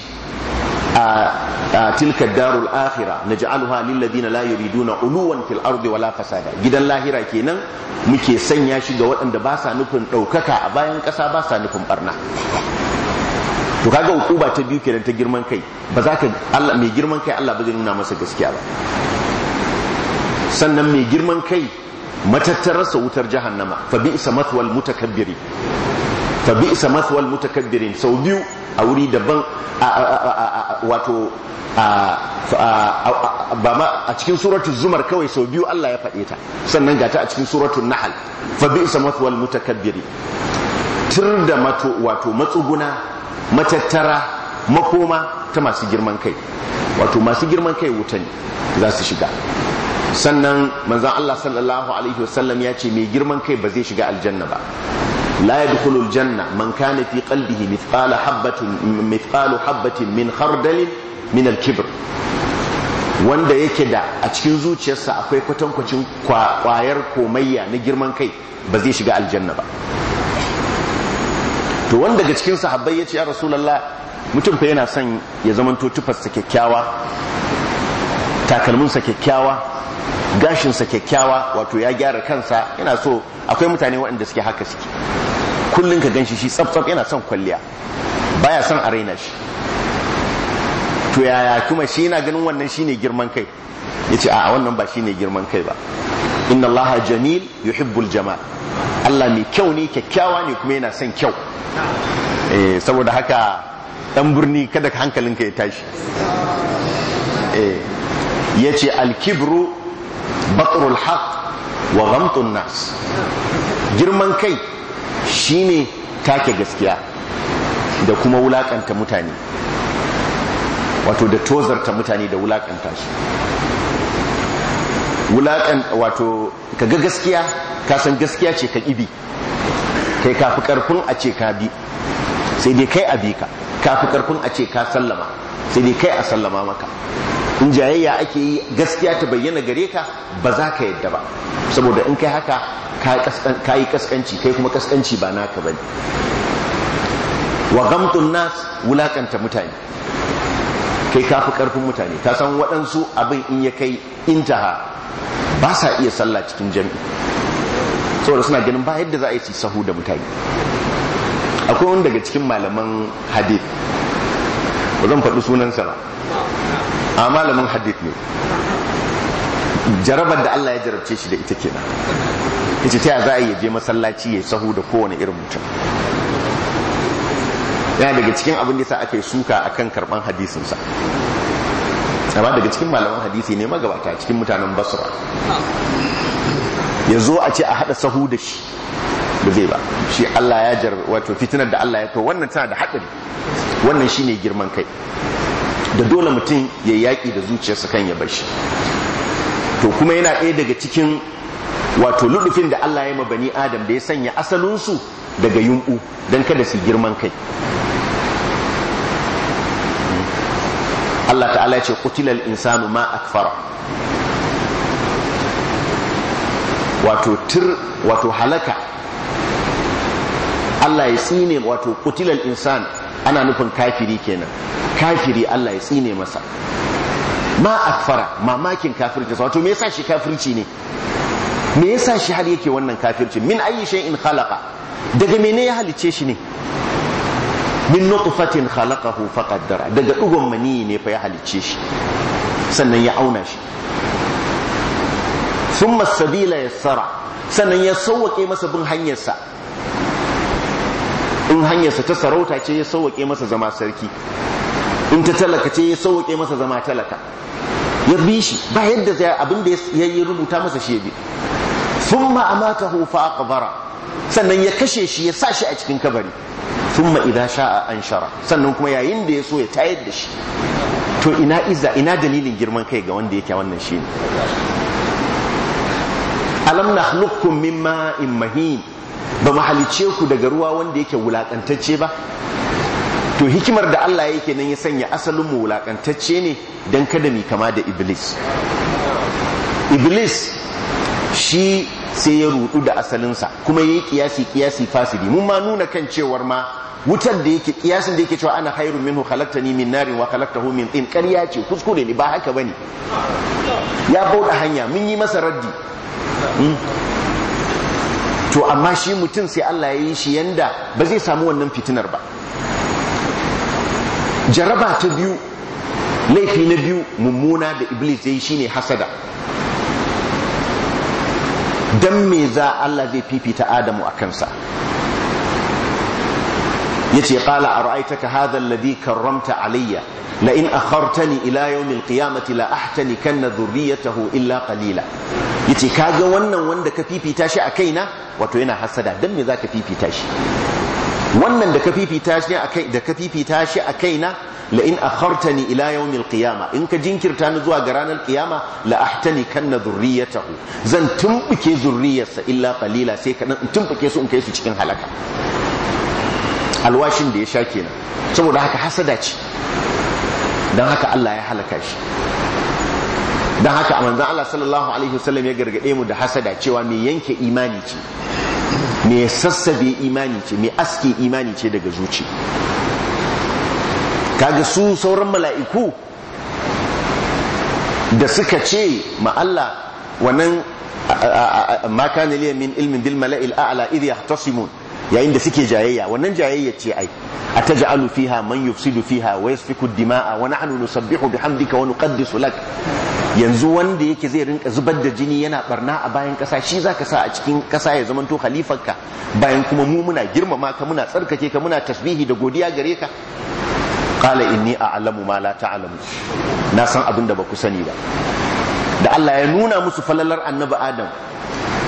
a tilka darul akhirah naj'aluha lil ladina la yuriduna uluwan fil ardi wala fasada. Gidan lahira kenan muke sanya shi ga waɗanda ba sa nufin ɗaukaka a bayan ƙasa, ba sa nufin barna. To kaga hukuma ta biyu kenan ta girman kai, ba za ka Allah mai girman kai Allah ba zai nuna masa gaskiya ba. Sannan mai girman kai matattararsa wutar jahannama, fa bi'sa mathwal mutakabbirin, fa bi'sa mathwal mutakabbirin. Sau biyu a wuri daban, wato ba ma a cikin suratul zumar kawai sau biyu Allah ya faɗe ta, sannan gata a cikin suratul nahl, fa bi'sa mathwal mutakabbirin. Tir da mato wato matsuguna, matattara, makoma ta masu girman kai, wato masu girman kai wuta ne za su shiga. Sannan manzon Allah sallallahu alaihi wasallam ya ce mai girman kai ba zai shiga aljanna ba. la yadkhulul janna man kana fi qalbihi mithqala habatin mithqalu habatin min khardalin min al-kibr, wanda yake da a cikin zuciyarsa akwai kwatankwacin kwayar komayya na girman kai, ba zai shiga aljanna ba. To wanda daga cikin sahabbai yace ya rasulullah, mutum fa yana son ya zamanto tufarsa kyakkyawa, takalminsa kyakkyawa, gashinsa kyakkyawa, wato ya gyara kansa, yana so. Akwai mutane waɗanda suke haka suke, kullum ka ganshi shi tsaf-tsaf, yana son kwalliya, baya son a raina shi. To yaya kuma shi yana ganin wannan shine girman kai? Yace a wannan ba shine girman kai ba. Inna Allaha jamil yuhibbul jamal, Allah mai kyau ne, kyakkyawa ne, kuma yana son kyau. Eh, saboda haka dan birni kada ka hankalinka ya tashi. Eh, yace al-kibru batrul haqq wa ghamtun nas. Girman kai shine take gaskiya da kuma wulakanta mutane, wato da tozarta mutane da wulakanta su. Wulakan wato kaga gaskiya ka san gaskiya ce ka kibi, kai kafi karfin a ce ka bi sai dai kai a bi ka, kafi karfin a ce ka sallama sai dai kai a sallama maka. In jayayya ake yi gaskiya ta bayyana gare ka ba za ka yadda ba, saboda in kai haka ka yi kaskanci, kai kuma kaskanci ba naka bane. Wa gamtun nas, wulakanta mutane, kai kafi karfin mutane. Ka san waɗansu abin in ya kai intaha ba sa iya sallah cikin jami'i saboda suna ganin ba yadda za a yi sahu da mutane. Akwai wani daga cikin malaman hadith, ba zan faɗi sunansa ba, a malamin hadith ne, jarabar da Allah ya jarabce shi da ita kenan. Yace ta za a yi je masallaci ya sahu da kowane irin mutum. Yana daga cikin abin da yasa aka yi suka akan karban hadisinsa, amma daga cikin malaman hadisi ne magabata cikin mutanen Basra. Ya zo a ce a hada sahu da shi ba zai ba, shi Allah ya jar wato fitinar da Allah ya to wannan tana da hadari. Wannan shine girman kai da dole mutum ya yaki da zuciyarsa kan ya bar shi. To kuma yana ɗaya daga cikin wato ludufin da Allah ya ma bani Adam da ya sanya asalinsu daga yunku don kada su girman kai. Allah ta'ala ya ce qutilal insanu ma akfara, wato tir wato halaka. Allah ya tsine, wato qutilal insan ana nufin kafiri kenan, kafiri Allah ya tsine masa. Ma akfara, mamakin kafirci, wato me yasa shi kafirci ne, me yasa shi har yake wannan kafirci. Min ayi shay'in khalaqa, daga mene ya halice shi ne. Min nutfatin khalaqahu faqaddara, daga dugon mani ne fa ya halice shi sannan ya auna shi. Thumma as-sabila yassara, sannan ya sauwake masa bin hanyarsa. In hanyarsa ta sarauta ce ya sauwake masa zama sarki, in ta talaka ce ya sauwake masa zama talaka. Ya bi shi ba yadda zai, abin da ya yi rubuta masa shi ya bi. Thumma amatahu fa aqbara, sannan ya kashe shi ya sa shi a cikin kabari. Thumma idza sha'a anshara, sannan kuma yayin da ya so ya tayar da shi. To ina izza, ina dalilin girman kai ga wanda yake wannan shi ne. Alam nakhluqukum min ma'in mahin, ba mu halice ku daga ruwa wanda yake wulakantacce ba. To hikimar da Allah yake nan ya sanya asalin mu wulakantacce ne dan kada mi kama da Iblis. Iblis shi sai ya rudu da asalinsa kuma yayi kiyasi kiyasi fasidi. Mun ma nuna kan cewar ma wutar da yake kiyasin da yake cewa ana khairun minhu khalaqtani min narin wa khalaqtahu min tin, ƙarya ce, kuskure ne, ba haka bane. Ya bauda hanya, mun yi masa raddi. To amma shi mutum sai Allah ya yi shi yanda ba zai samu wannan fitinar ba. Jaraba ta biyu, laifi na biyu mummuna da Iblis ya yi shine hasada. Dan me za Allah zai fifita Adamu a kansa? Yace qala ara'aytaka hadha alladhi karramta alayya la in akhartani ila yawm alqiyamati la ahtanikanna dhurriyyatahu illa qalila. Yace kaga wannan wanda ka fifita shi a kaina, wato yana hasada. Dan me zaka fifita shi? Wannan da ka fifita shi a kai, da ka fifita shi a kaina, la in akhartani ila yawm alqiyama, in ka jinkirta ni zuwa ga ranar qiyama, la ahtanikanna dhurriyyatahu, zan tumbuke zurriyarsa illa qalila, sai ka dan tumbuke su in kai su cikin halaka. Alwashin da ya sha kenan. Saboda haka hasada ce, dan haka Allah ya halaka shi. Dan haka a manzon Allah sallallahu alaihi wasallam ya gargade mu da hasada cewa me yanke imani ce, me sassabe imani ce, me aske imani ce daga zuci. Kaga su sauran mala'iku da suka ce ma Allah wannan ma kana liya min ilmin bil mala'il a'la idh yahtasimun, yayin da suke jayayya, wannan jayayya ce ai ataj'alu fiha man yufsidu fiha wa yasfiku ad-dima'a wa nahnu nusabbihu bihamdika wa nuqaddisu lak. Yanzu wanda yake zai rinka zubar da jini yana barna a bayan kasa, shi zaka sa a cikin kasa ya zamanto khalifarka, bayan kuma mu muna girmama ka, muna tsarkake ka, muna tasbihi da godiya gare ka. Qala inni a'lamu ma la ta'lamu, na san abin da baku sani ba. Da Allah ya nuna musu falalar annabi Adam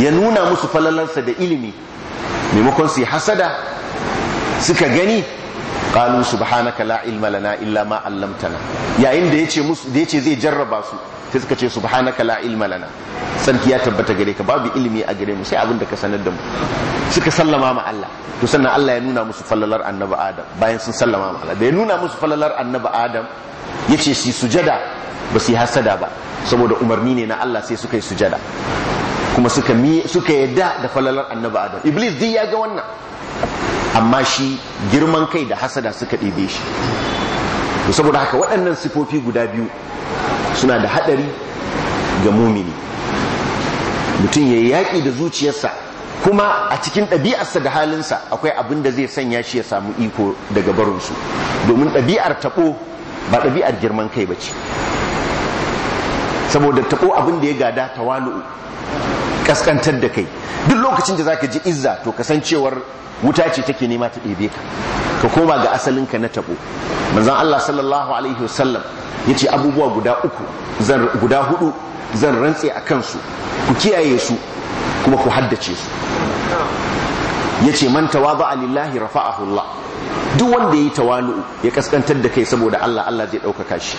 ya nuna musu falalarsa da ilimi maimakon su yi hasada suka gani qalu subhanaka la ilma lana illa ma 'allamtana yayin da yace musu da yace zai jarraba su sai suka ce subhanaka la ilma lana sarki ya tabbata gare ka babu ilimi a gare mu sai abin da ka sanar da mu suka sallama ma Allah to sannan Allah ya nuna musu falalar annabi Adam bayan sun sallama ma Allah da ya nuna musu falalar annabi Adam yace su sujada ba su yi hasada ba saboda umarni ne na Allah sai suka yi sujada kuma suka mi suka yadda da falalar annabi Adam Iblis dai ya ga wannan amma shi girman kai da hasada suka ɗebe shi to saboda haka waɗannan sifofi guda biyu suna da haɗari ga mumini mutum ya yaƙi da zuciyarsa kuma a cikin ɗabi'arsa da halinsa akwai abin da zai sanya shi ya samu iko daga barinsu domin ɗabi'ar taɓo ba ɗabi'ar girman kai ba ce saboda taɓo abin da ya gada tawalu'u kaskantar da kai duk lokacin da zaka ji izza to kasancewar wuta ce take nema ta ɗebe ka ka koma ga asalinka na tabo manzon Allah sallallahu alaihi wasallam yace abubuwa guda uku zan guda hudu zan rantse a kansu ku kiyaye su kuma ku haddace su yace man tawada'a lillahi rafa'ahu Allah duk wanda yayi tawalu ya kaskantar da kai saboda Allah Allah zai ɗaukaka shi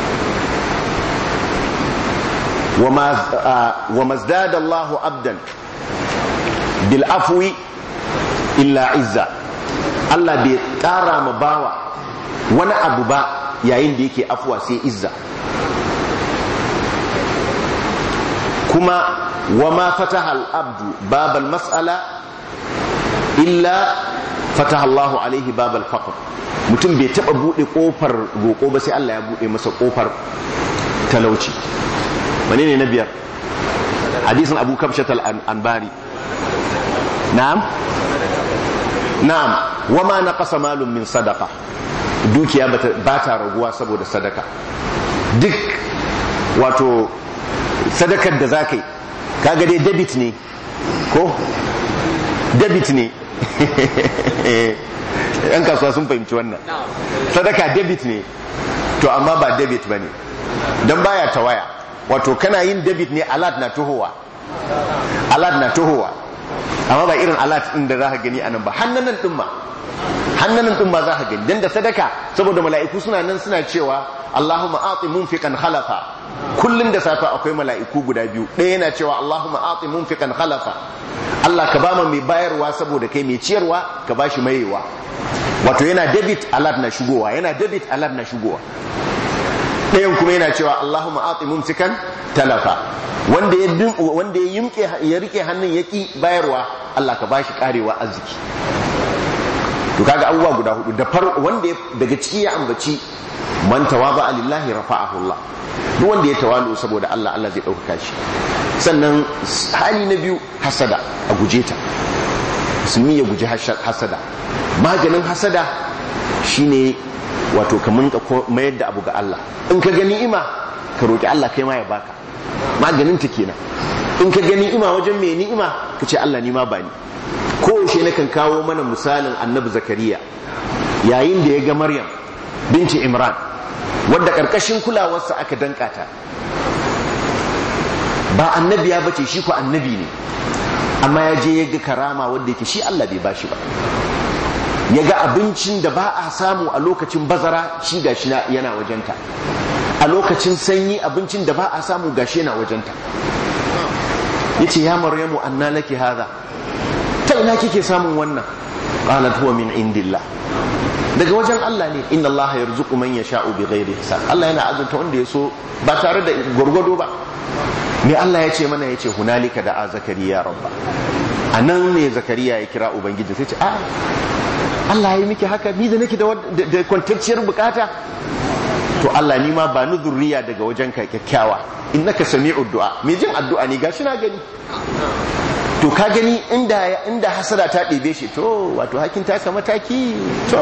وما وما ازداد الله عبدا بالعفو الا عزا Allah bai ƙara ma bawa wani abu ba yayin da yake afuwa sai izza kuma wama fataha al-abdu babal mas'ala illa fataha Allah alaihi babal faqr mutum bai taba bude kofar roƙo ba sai Allah ya bude masa kofar talauci wane ne na biyar hadisin Abu Kabshat al-Anbari na'am na'am wama naqasa malun min sadaqa dukiya ba ta raguwa saboda sadaka duk wato sadakar da zakai kaga dai debit ne ko debit ne yan kasuwa sun fahimci wannan sadaka debit ne to amma ba debit bane dan baya tawaya wato kana yin debit ne alat na tohowa alat na tohowa amma ba irin alat din da zaka gani anan ba hannanan din ma hannanan din ma zaka gani dan da sadaka saboda mala'iku suna nan suna cewa Allahumma ati munfiqan khalafa kullun da safa akwai mala'iku guda biyu ɗaya yana cewa Allahumma ati munfiqan khalafa Allah ka bama mai bayarwa saboda kai mai ciyarwa ka bashi mayewa wato yana debit alat na shigowa yana debit alat na shigowa ɗayan kuma yana cewa Allahumma ati mumsikan talafa wanda ya wanda ya yimke ya rike hannun yaki bayarwa Allah ka bashi karewa arziki to kaga abubuwa guda hudu da far wanda daga ciki ya ambaci man tawaba lillahi rafa'ahu Allah duk wanda ya tawalu saboda Allah Allah zai dauka shi sannan hali na biyu hasada a guje ta musulmi ya guji hasada maganin hasada shine wato ka munka mayar da abu ga Allah in ka gani ima ka roki Allah kai ma ya baka maganin ta kenan in ka gani ima wajen mai ni'ima ka ce Allah ni ma bani ko shi ne kan kawo mana misalin annabi Zakariya yayin da ya ga Maryam binti Imran wadda karkashin kulawarsa aka danka ta ba annabiya bace shi ko annabi ne amma ya je ya ga karama wanda yake shi Allah bai bashi ba ya ga abincin da ba a samu a lokacin bazara shi gashi yana wajenta a lokacin sanyi abincin da ba a samu gashi yana wajenta yace ya Maryamu anna laki hadha ta ina kike samun wannan qalat huwa min indillah daga wajen Allah ne inna Allah yarzuqu man yasha'u bighairi hisab Allah yana azurta wanda yaso ba tare da gurgudo ba me Allah ya ce mana yace hunalika da zakariya rabba anan ne zakariya ya kira ubangiji sai ce a Allah ya yi miki haka ni da nake da kwantacciyar bukata to Allah ni ma ba ni zurriya daga wajenka kyakkyawa innaka sami'ud du'a me jin addu'a ne gashi na gani to ka gani inda inda hasada ta ɗebe shi to wato hakin ta ka mataki to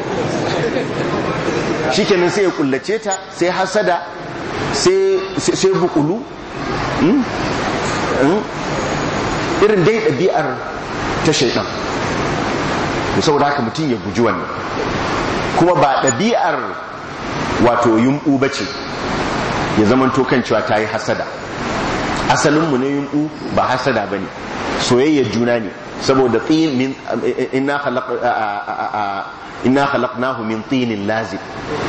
shikenan sai ya kullace ta sai hasada sai sai bukulu irin dai ɗabi'ar ta shaitan saboda haka mutum ya guji wannan kuma ba ɗabi'ar wato yumɓu ba ce ya zamanto kan cewa ta yi hasada asalinmu na yumɓu ba hasada ba ne soyayyar juna ne saboda tin min inna khalaq inna khalaqnahu min tinin lazib,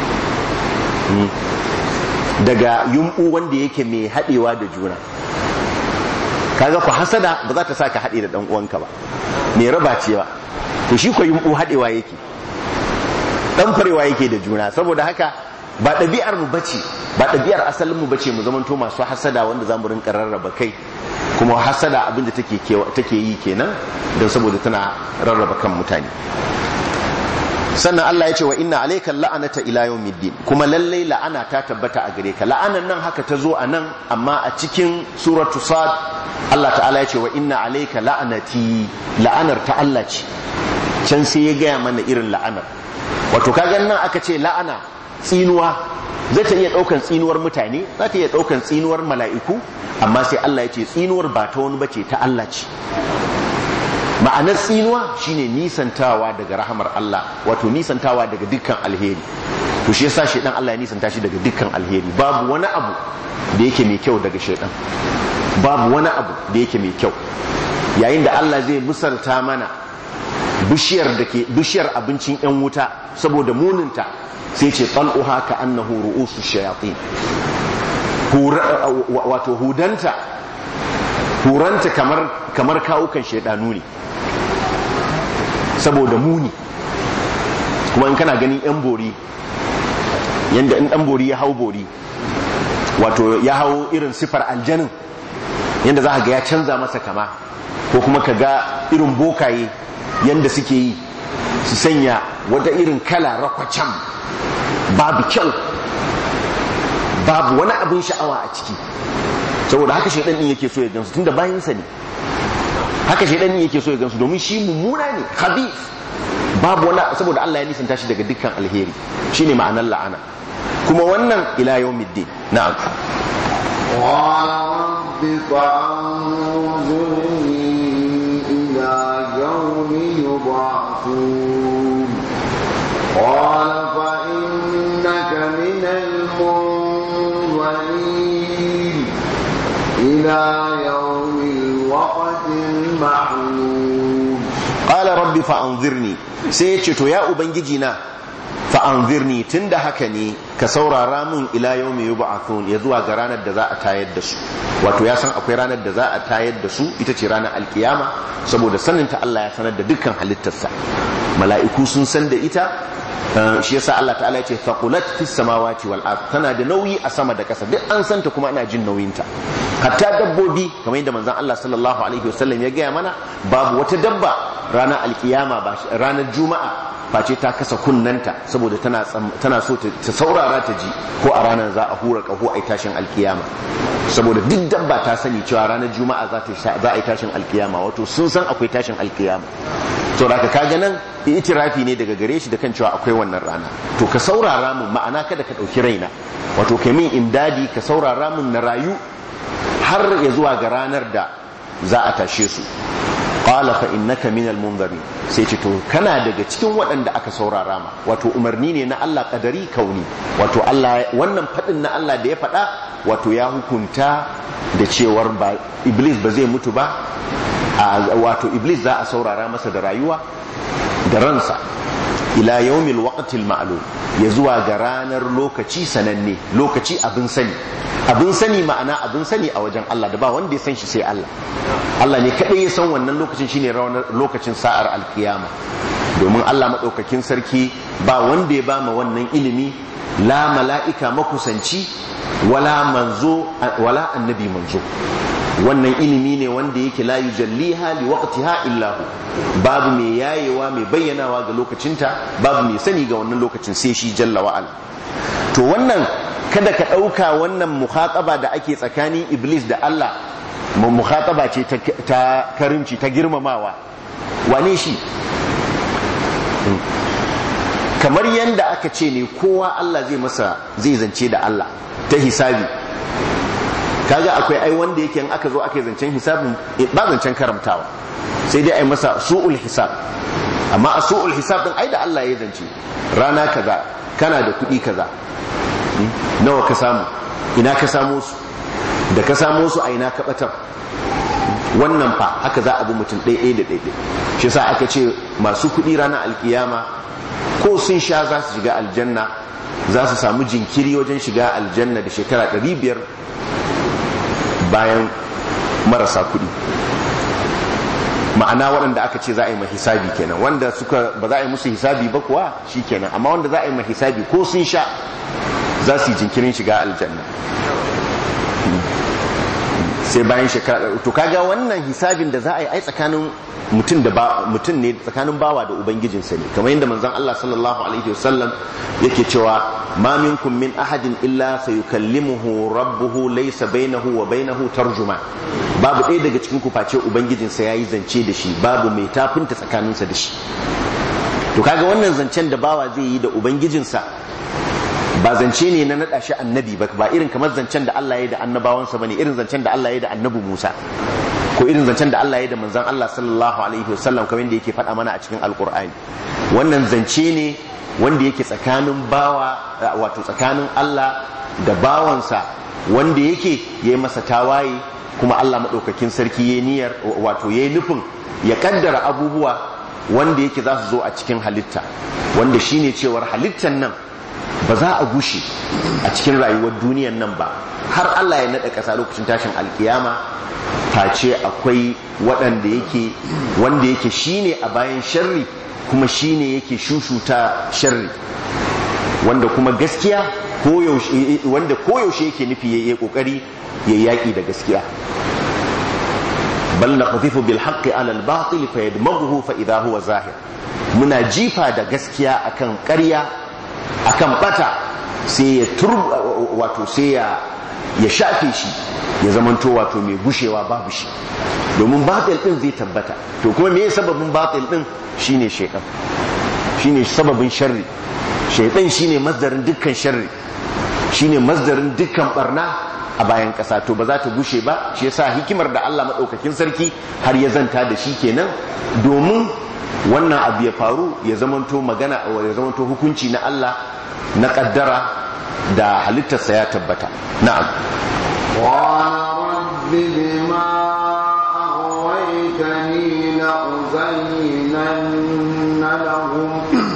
daga yumbu wanda yake mai hadewa da juna. Kaga ku hasada ba za ta saka hade da dan uwanka ba, mai raba cewa to shi ko yumbu hadewa yake, dan farewa yake da juna. Saboda haka ba ɗabi'ar mu bace, ba ɗabi'ar asalin mu bace mu zamanto masu hasada wanda zamu rinka rarraba kai, kuma hasada abinda take take yi kenan don saboda tana rarraba kan mutane. Sannan Allah ya ce wa inna alayka la'anata ila yawmiddin, kuma lallai la'ana ta tabbata a gare ka. La'anan nan haka ta zo a nan, amma a cikin suratu sad Allah ta'ala ya ce wa inna alayka la'anati, la'anar ta Allah ce, can sai ya gaya mana irin la'anar. Wato kaga nan aka ce la'ana tsinuwa, zai ta iya daukan tsinuwar mutane, za ta iya daukan tsinuwar mala'iku, amma sai Allah ya ce tsinuwar ba ta wani bace, ta Allah ce. Ma'anar tsinuwa shine nisantawa daga rahamar Allah, wato nisantawa daga dukkan alheri. To shi yasa shedan Allah ya nisanta shi daga dukkan alheri. Babu wani abu da yake mai kyau daga shedan, babu wani abu da yake mai kyau. Yayin da Allah zai misalta mana bishiyar da ke bishiyar abincin yan wuta saboda muninta, sai ce tal'uha ka annahu ru'usu shayatin, wato hudanta huranta kamar kamar kawukan shedanu ne saboda muni. Kuma in kana ganin yan bori, yanda in dan bori ya hau bori, wato ya hau irin sifar aljanin, yanda za ka ga ya canza masa kama, ko kuma ka ga irin bokaye yanda suke yi, su sanya wata irin kala rakwacam, babu kyau, babu wani abin sha'awa a ciki. Saboda haka shaidan din yake so ya gansu, tunda bayansa ne, haka shaidan din yake so ya gansu, domin shi mummuna ne, khabith. Babu wani, saboda Allah ya nisanta shi daga dukkan alheri, shine ma'anar la'ana. Kuma wannan ila yawmiddin. Na'am. Qala rabbi fa'anzurni ila yawmi yub'athun. Qala fa innaka minal munzirin ila yawmil waqtil ma'lum. Qala rabbi fa'anzirni, sai ya ce to ya ubangiji na, fa'anzirni, tunda haka ne ka saurara mun ila yawmi yub'athun, ya zuwa ga ranar da za a tayar da su. Wato ya san akwai ranar da za a tayar da su, ita ce ranar alkiyama, saboda sanin ta Allah ya sanar da dukkan halittarsa. Mala'iku sun san da ita, shi yasa Allah ta'ala ya ce faqulat fis samawati wal ard, tana da nauyi a sama da ƙasa, duk an santa kuma ana jin nauyinta. Hatta dabbobi, kamar yadda manzon Allah sallallahu alaihi wasallam ya gaya mana, babu wata dabba ranar alkiyama ba ranar juma'a face ta kasa kunnanta saboda tana tana so ta saurara ta ji ko a ranar za a hura kaho ai tashin alkiyama. Saboda duk dabba ta sani cewa ranar juma'a za ta za a yi tashin alkiyama, wato sun san akwai tashin alkiyama. To da ka kaga nan itirafi ne daga gare shi da kan cewa akwai wannan rana. To ka saurara mun, ma'ana kada ka dauki raina, wato kai min imdadi, ka saurara mun na rayu har ya zuwa ga ranar da za a tashe su. Qala fa innaka minal munzirin, sai ce to kana daga cikin waɗanda aka saurara ma, wato umarni ne na Allah kadari kauni, wato Allah wannan fadin na Allah da ya faɗa, wato ya hukunta da cewar ba iblis ba zai mutu ba, wato iblis za a saurara masa da rayuwa da ransa ila yawmil waqtil ma'lum, ya zuwa ga ranar lokaci sananne, lokaci abin sani. Abin sani ma'ana abin sani a wajen Allah da ba wanda ya san shi sai Allah. Allah ne kadai ya san wannan lokacin, shine lokacin sa'ar alkiyama. Domin Allah madaukakin sarki ba wanda ya bama wannan ilimi, la mala'ika makusanci wala manzo wala annabi manzo. Wannan ilimi ne wanda yake la yujalliha li waqtiha illa hu, babu mai yayewa mai bayyanawa ga lokacinta, babu mai sani ga wannan lokacin sai shi jalla wa ala. To wannan kada ka dauka wannan mukhataba da ake tsakanin iblis da Allah mu mukhataba ce ta, ta karimci, ta girmamawa. Wane shi? Kamar yanda aka ce ne kowa Allah zai masa zai zance da Allah ta hisabi. Kaga akwai ai wanda yake in aka zo aka yi zancen hisabin ba zancen karamtawa, sai dai ai masa su'ul hisab. Amma a su'ul hisab din ai da Allah ya zance, rana kaza kana da kuɗi kaza, nawa ka samu, ina ka samu su, da ka samu su a ina ka batar, wannan fa haka za a bi mutum ɗaya da ɗaya shi sa aka ce masu kuɗi ranar alkiyama ko sun sha za su shiga aljanna za su samu jinkiri wajen shiga aljanna da shekara ɗari biyar bayan marasa kuɗi. Ma'ana waɗanda aka ce za a yi mahisabi kenan, wanda suka ba za a yi musu hisabi ba kuwa shi kenan, amma wanda za a yi mahisabi ko sun sha za su yi jinkirin shiga aljanna sai bayan shekara. To kaga wannan hisabin da za a yi ai tsakanin mutum da ba mutum ne, tsakanin bawa da ubangijinsa ne, kamar yadda manzon Allah sallallahu alaihi wasallam yake cewa ma minkum min ahadin illa sayukallimuhu rabbuhu laysa bainahu wa bainahu tarjuma. Babu ɗaya daga cikin ku face ubangijinsa yayi zance da shi, babu mai tafinta tsakaninsa da shi. To kaga wannan zancen da bawa zai yi da ubangijinsa ba zance ne na naɗa shi annabi ba, ba irin kamar zancen da Allah ya yi da annabawansa bane, irin zancen da Allah ya yi da annabi Musa ko irin zancen da Allah ya yi da manzon Allah sallallahu alaihi wasallam kamar yadda yake faɗa mana a cikin alkur'ani. Wannan zance ne wanda yake tsakanin bawa, wato tsakanin Allah da bawansa, wanda yake yayi masa tawaye, kuma Allah madaukakin sarki yayi niyyar, wato yayi nufin ya kaddara abubuwa wanda yake za su zo a cikin halitta, wanda shine cewar halittan nan ba za a gushe a cikin rayuwar duniyan nan ba har Allah ya naɗa ƙasa lokacin tashin alkiyama, face akwai waɗanda yake wanda yake shine a bayan sharri kuma shine yake shushuta sharri, wanda kuma gaskiya koyaushe, wanda koyaushe yake nufi yayi kokari yayi yaki da gaskiya. bal naqdhifu bil haqqi ala al batil fayadmaghuhu fa idha huwa zahir. Muna jifa da gaskiya akan ƙarya, akan bata, sai ya turba, wato sai ya ya shafe shi ya zamanto wato mai gushewa babu shi, domin batil din zai tabbata. To kuma me sababin batil din? Shine shaytan, shine sababin sharri. Shaytan shine masdarin dukkan sharri, shine masdarin dukkan barna a bayan ƙasa. To ba za ta gushe ba, shi yasa hikimar da Allah madaukakin sarki har ya zanta da shi kenan, domin wannan abu ya faru ya zamanto magana, ya zamanto hukunci na Allah na kaddara da halittarsa ya tabbata. Na'am. Qala rabbi bima aghwaytani la'uzayyinanna lahum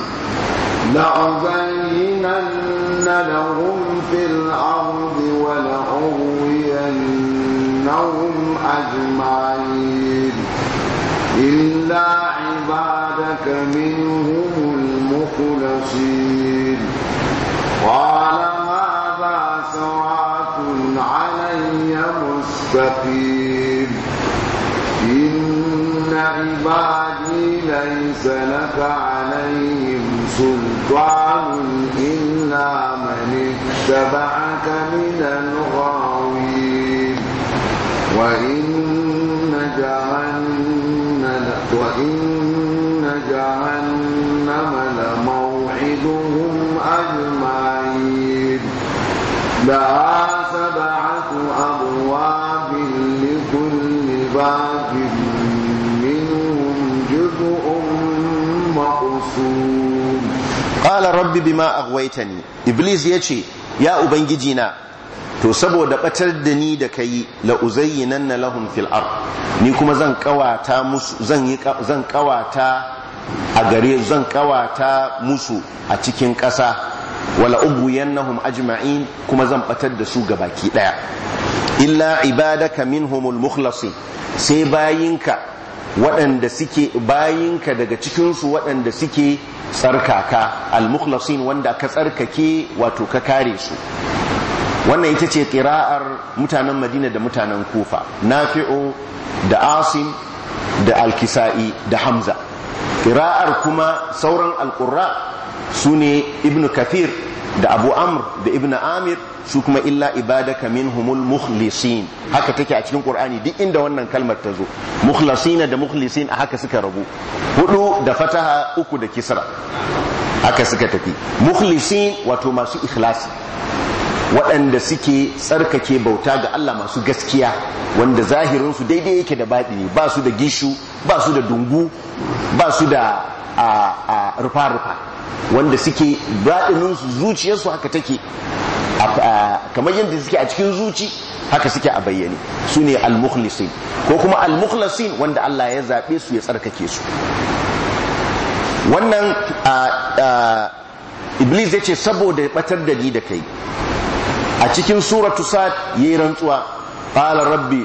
la'uzayyinanna lahum fil ardi wa la'ughwiyannahum ajma'in illa عبادك منهم المخلصين. قال هذا صراط علي مستقيم إن عبادي ليس لك عليهم سلطان إلا من اتبعك من الغاوين وإن جهنم وإن جهنم لموعدهم أجمعين لها سبعة أبواب لكل باب منهم جزء مقسوم. قال رب بما أغويتني. إبليس يجي يا أبنجينا to saboda batar da ni da kai la uzayyinanna lahum fil ard, ni kuma zan kawata musu, zan yi zan kawata a gare zan kawata musu a cikin ƙasa, wala ubuyannahum ajma'in, kuma zan batar da su gabaki daya, illa ibadaka minhumul mukhlasin, sai bayinka waɗanda suke bayinka daga cikin su waɗanda suke tsarkaka, al mukhlasin, wanda ka tsarkake wato ka kare su. Wannan ita ce ƙira'ar mutanen Madina da mutanen Kufa, Nafi'u da Asim da Al-Kisa'i da Hamza. Ƙira'ar kuma sauran al-Qurra su ne Ibn Kathir da Abu Amr da Ibn Amir, su kuma illa ibadaka minhumul mukhlisin. Haka take a cikin Qur'ani duk inda wannan kalmar ta zo, mukhlasina da mukhlisin a haka suka rabu, hudu da fataha, uku da kisra, haka suka tafi. Mukhlisin wato masu ikhlasi, waɗanda suke tsarkake bauta ga Allah, masu gaskiya, wanda zahirinsu daidai yake da baɗini, ba su da gishu, ba su da dungu, ba su da rufa-rufa, wanda suke baɗininsu zuciyarsu haka take kamar yadda suke a cikin zuci haka suke a bayyane su ne al-mukhlisin ko kuma al-mukhlasin wanda Allah ya zaɓe su ya tsarkake su. wannan Iblis ya ce saboda batar da ni da kai a cikin suratu Sad yayi rantsuwa qala rabbi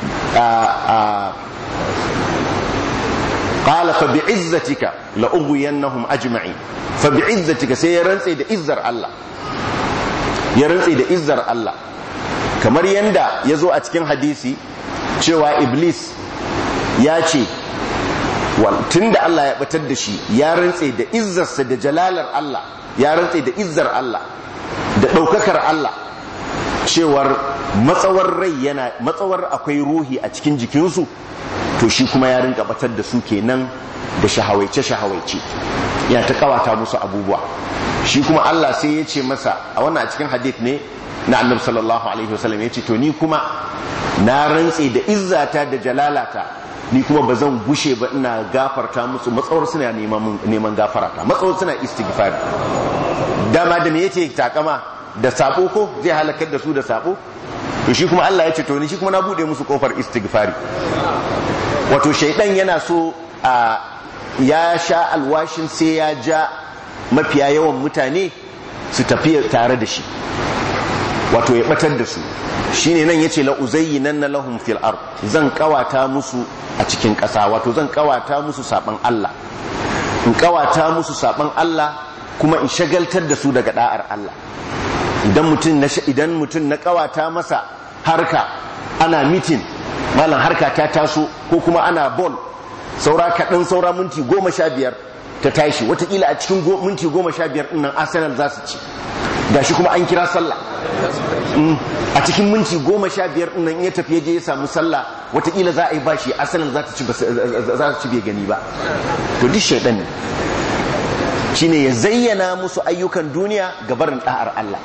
qala fa bi'izzatika la ughwiyannahum ajma'in fa bi'izzatika sai ya rantse da izzar Allah ya rantse da izzar Allah kamar yanda yazo a cikin hadisi cewa Iblis ya ce tunda Allah ya batar da shi ya rantse da izzarsa da jalalar Allah ya rantse da izzar Allah da daukakar Allah cewar matsawar rai yana matsawar akwai ruhi a cikin jikinsu to shi kuma ya rinka batar da su kenan da shahawaice shahawaice yana ta kawata musu abubuwa. Shi kuma Allah sai ya ce masa a wannan a cikin hadith ne na Annabi sallallahu alaihi wasallam ya ce to ni kuma na rantse da izzata da jalalata ni kuma bazan gushe ba ina gafarta musu matsawar suna neman neman gafarata matsawar suna istighfar. Dama da me yake takama da sabo ko zai halakar da su da sabo to shi kuma Allah ya ce to ni shi kuma na bude musu kofar istighfari. Wato shaidan yana so a ya sha alwashin sai ya ja mafiya yawan mutane su tafi tare da shi wato ya batar da su shine nan yace la uzayyinanna lahum fil ard zan kawata musu a cikin ƙasa wato zan kawata musu saban Allah in kawata musu saban Allah kuma in shagaltar da su daga da'ar Allah. Idan mutum na idan mutum na kawata masa harka ana meeting malam harka ta taso ko kuma ana ball saura kaɗan saura minti goma sha biyar ta tashi watakila a cikin minti goma sha biyar ɗin nan Arsenal za su ci gashi kuma an kira sallah a cikin minti goma sha biyar ɗin nan ya tafi je ya samu sallah watakila za a yi bashi Arsenal za ta ci za ta ci bai gani ba. To duk shaidan ne shine ya zayyana musu ayyukan duniya ga barin da'ar Allah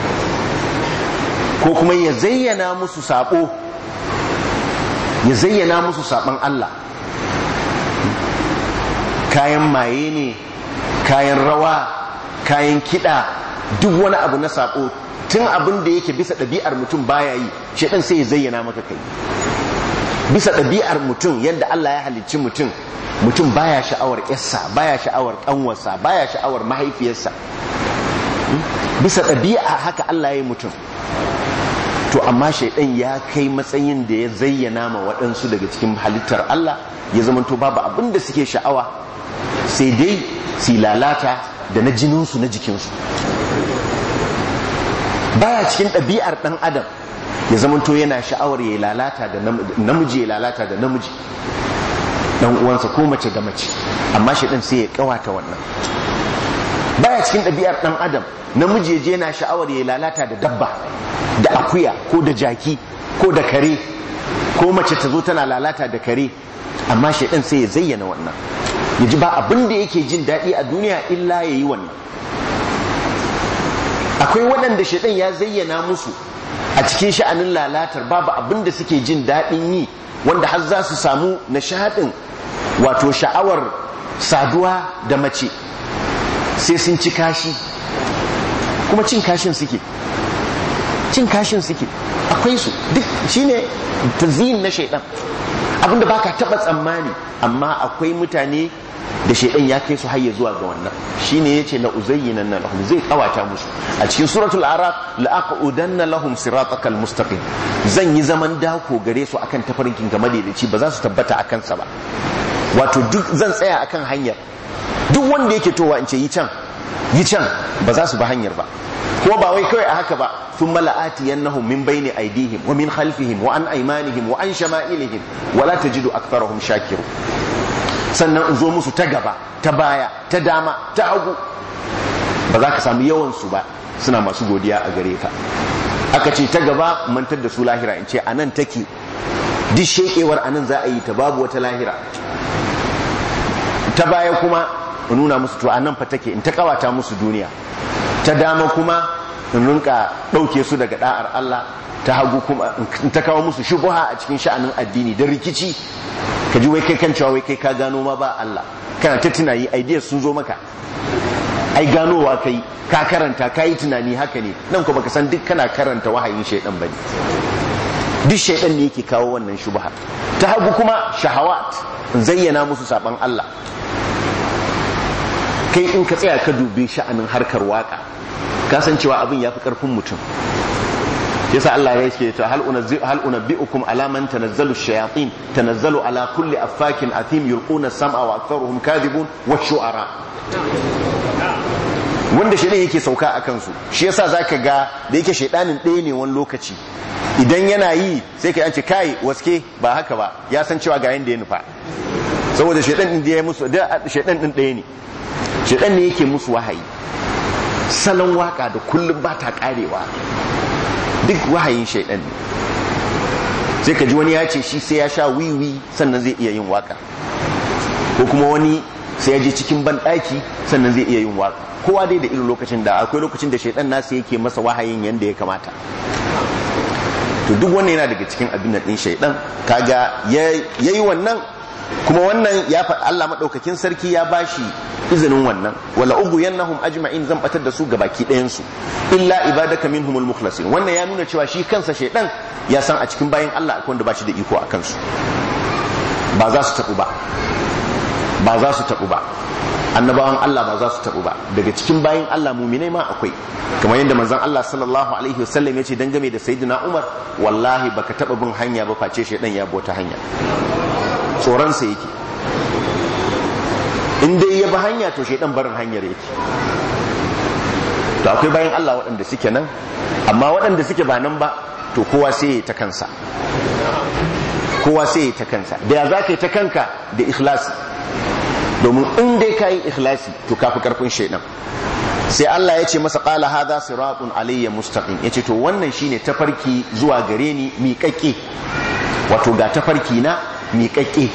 ko kuma ya zayyana musu sabo ya zayyana musu saban Allah kayan maye ne kayan rawa kayan kiɗa duk wani abu na sabo tun abin da yake bisa ɗabi'ar mutum baya yi shedan sai ya zayyana maka kai bisa ɗabi'ar mutum yadda Allah ya halicci mutum mutum baya sha'awar yarsa baya sha'awar kanwarsa baya sha'awar mahaifiyarsa bisa ɗabi'a haka Allah ya yi mutum to amma shaidan ya kai matsayin da ya zayyana ma waɗansu daga cikin halittar Allah ya zamanto babu abin da suke sha'awa sai dai su lalata da na jininsu na jikinsu. Baya cikin ɗabi'ar ɗan adam ya zamanto yana sha'awar ya lalata da namiji ya lalata da namiji dan uwansa ko mace da mace amma shaidan sai ya kawata wannan. Baya cikin ɗabi'ar ɗan adam namiji ya je yana sha'awar ya lalata da dabba da akuya ko da jaki ko da kare ko mace ta zo tana lalata da kare amma shaidan sai ya zayyana wannan ya ji ba abin da yake jin daɗi a duniya illa ya yi wannan. Akwai waɗanda shaidan ya zayyana musu a cikin sha'anin lalatar babu abin da suke jin daɗin yi wanda har za su samu nishaɗin wato sha'awar saduwa da mace sai sun ci kashi kuma cin kashin suke cin kashin suke akwai su duk shine tazyin na shaidan abinda baka taba tsammani amma akwai mutane da shaidan ya kai su hayya zuwa ga wannan shine yace la uzayyinanna lahum zai kawata musu a cikin suratul araf la aqudanna lahum siratakal mustaqim zan yi zaman dako gare su akan tafarkin game da ci ba za su tabbata akan sa ba wato duk zan tsaya akan hanyar duk wanda yake towa in ce yi can yi can ba za su ba hanyar ba ko ba wai kawai a haka ba thumma la'atiyannahum min bayni aydihim wa min khalfihim wa an aymanihim wa an shama'ilihim wa la tajidu aktharahum shakiru sannan in zo musu ta gaba ta baya ta dama ta hagu ba za ka samu yawan su ba suna masu godiya a gare ka. Aka ce ta gaba mantar da su lahira in ce anan take duk shekewar anan za a yi ta babu wata lahira ta baya kuma in nuna musu to anan fa take in ta kawata musu duniya ta dama kuma in rinka dauke su daga da'ar Allah ta hagu kuma in ta kawo musu shubha a cikin sha'anin addini da rikici ka ji wai kai kan cewa wai kai ka gano ma ba Allah kana ta tunayi ideas sun zo maka ai ganowa kai ka karanta ka yi tunani haka ne, nan kuma ka san duk kana karanta wahayin shaidan bane, duk shaidan ne yake kawo wannan shubha. Ta hagu kuma shahawat, zayyana musu saban Allah. Kai in ka tsaya ka dube sha'anin harkar waka ka san cewa abin yafi karfin mutum. Yasa Allah ya ce ta hal unazzi hal unabbiukum ala man tanazzalu ash-shayatin tanazzalu ala kulli affakin athim yulquna as-sam'a wa aktharuhum kadhibun wa shu'ara. Wanda shaidan yake sauka a kansu, shi yasa zaka ga da yake shaidanin ɗaya ne wani lokaci idan yana yi sai ka yanci kai waske ba haka ba, ya san cewa ga yanda ya nufa, saboda shaidan din da ya musu da shaidan din ɗaya ne, shaidan ne yake musu wahayi. Salon waka da kullum ba ta karewa duk wahayin shaidan ne. Sai ka ji wani ya ce shi sai ya sha wiwi sannan zai iya yin waka, ko kuma wani sai ya je cikin banɗaki sannan zai iya yin waka. Kowa dai da irin lokacin da akwai lokacin da shaidan nasu yake masa wahayin yanda ya kamata. To duk wannan yana daga cikin abin da din shaidan, kaga yayi wannan, kuma wannan ya fa Allah madaukakin sarki ya bashi izinin wannan, wala uguyannahum ajma'in, zan batar da su gabaki ɗayan su illa ibadaka minhumul mukhlasin. Wannan ya nuna cewa shi kansa shaidan ya san a cikin bayin Allah akwai wanda bashi da iko akan su, ba za su tabu ba ba za su tabu ba annabawan Allah ba za su tabu ba. Daga cikin bayin Allah mu'minai ma akwai, kamar yadda manzon Allah sallallahu alaihi wasallam yace dangane da sayyidina Umar, wallahi baka taba bin hanya ba face shaidan ya bota hanya, tsoron sa yake. In dai ya bi hanya to shaidan barin hanyar yake. To akwai bayin Allah waɗanda suke nan, amma waɗanda suke ba nan ba to kowa sai ya ta kansa, kowa sai ya ta kansa. Da ya zaka yi ta kanka da ikhlasi, domin in dai ka yi ikhlasi to kafi karfin shaidan. Sai Allah ya ce masa qala hadha siratun alayya mustaqim, yace to wannan shine tafarki zuwa gare ni miƙaƙƙe, wato ga tafarki na miƙaƙƙe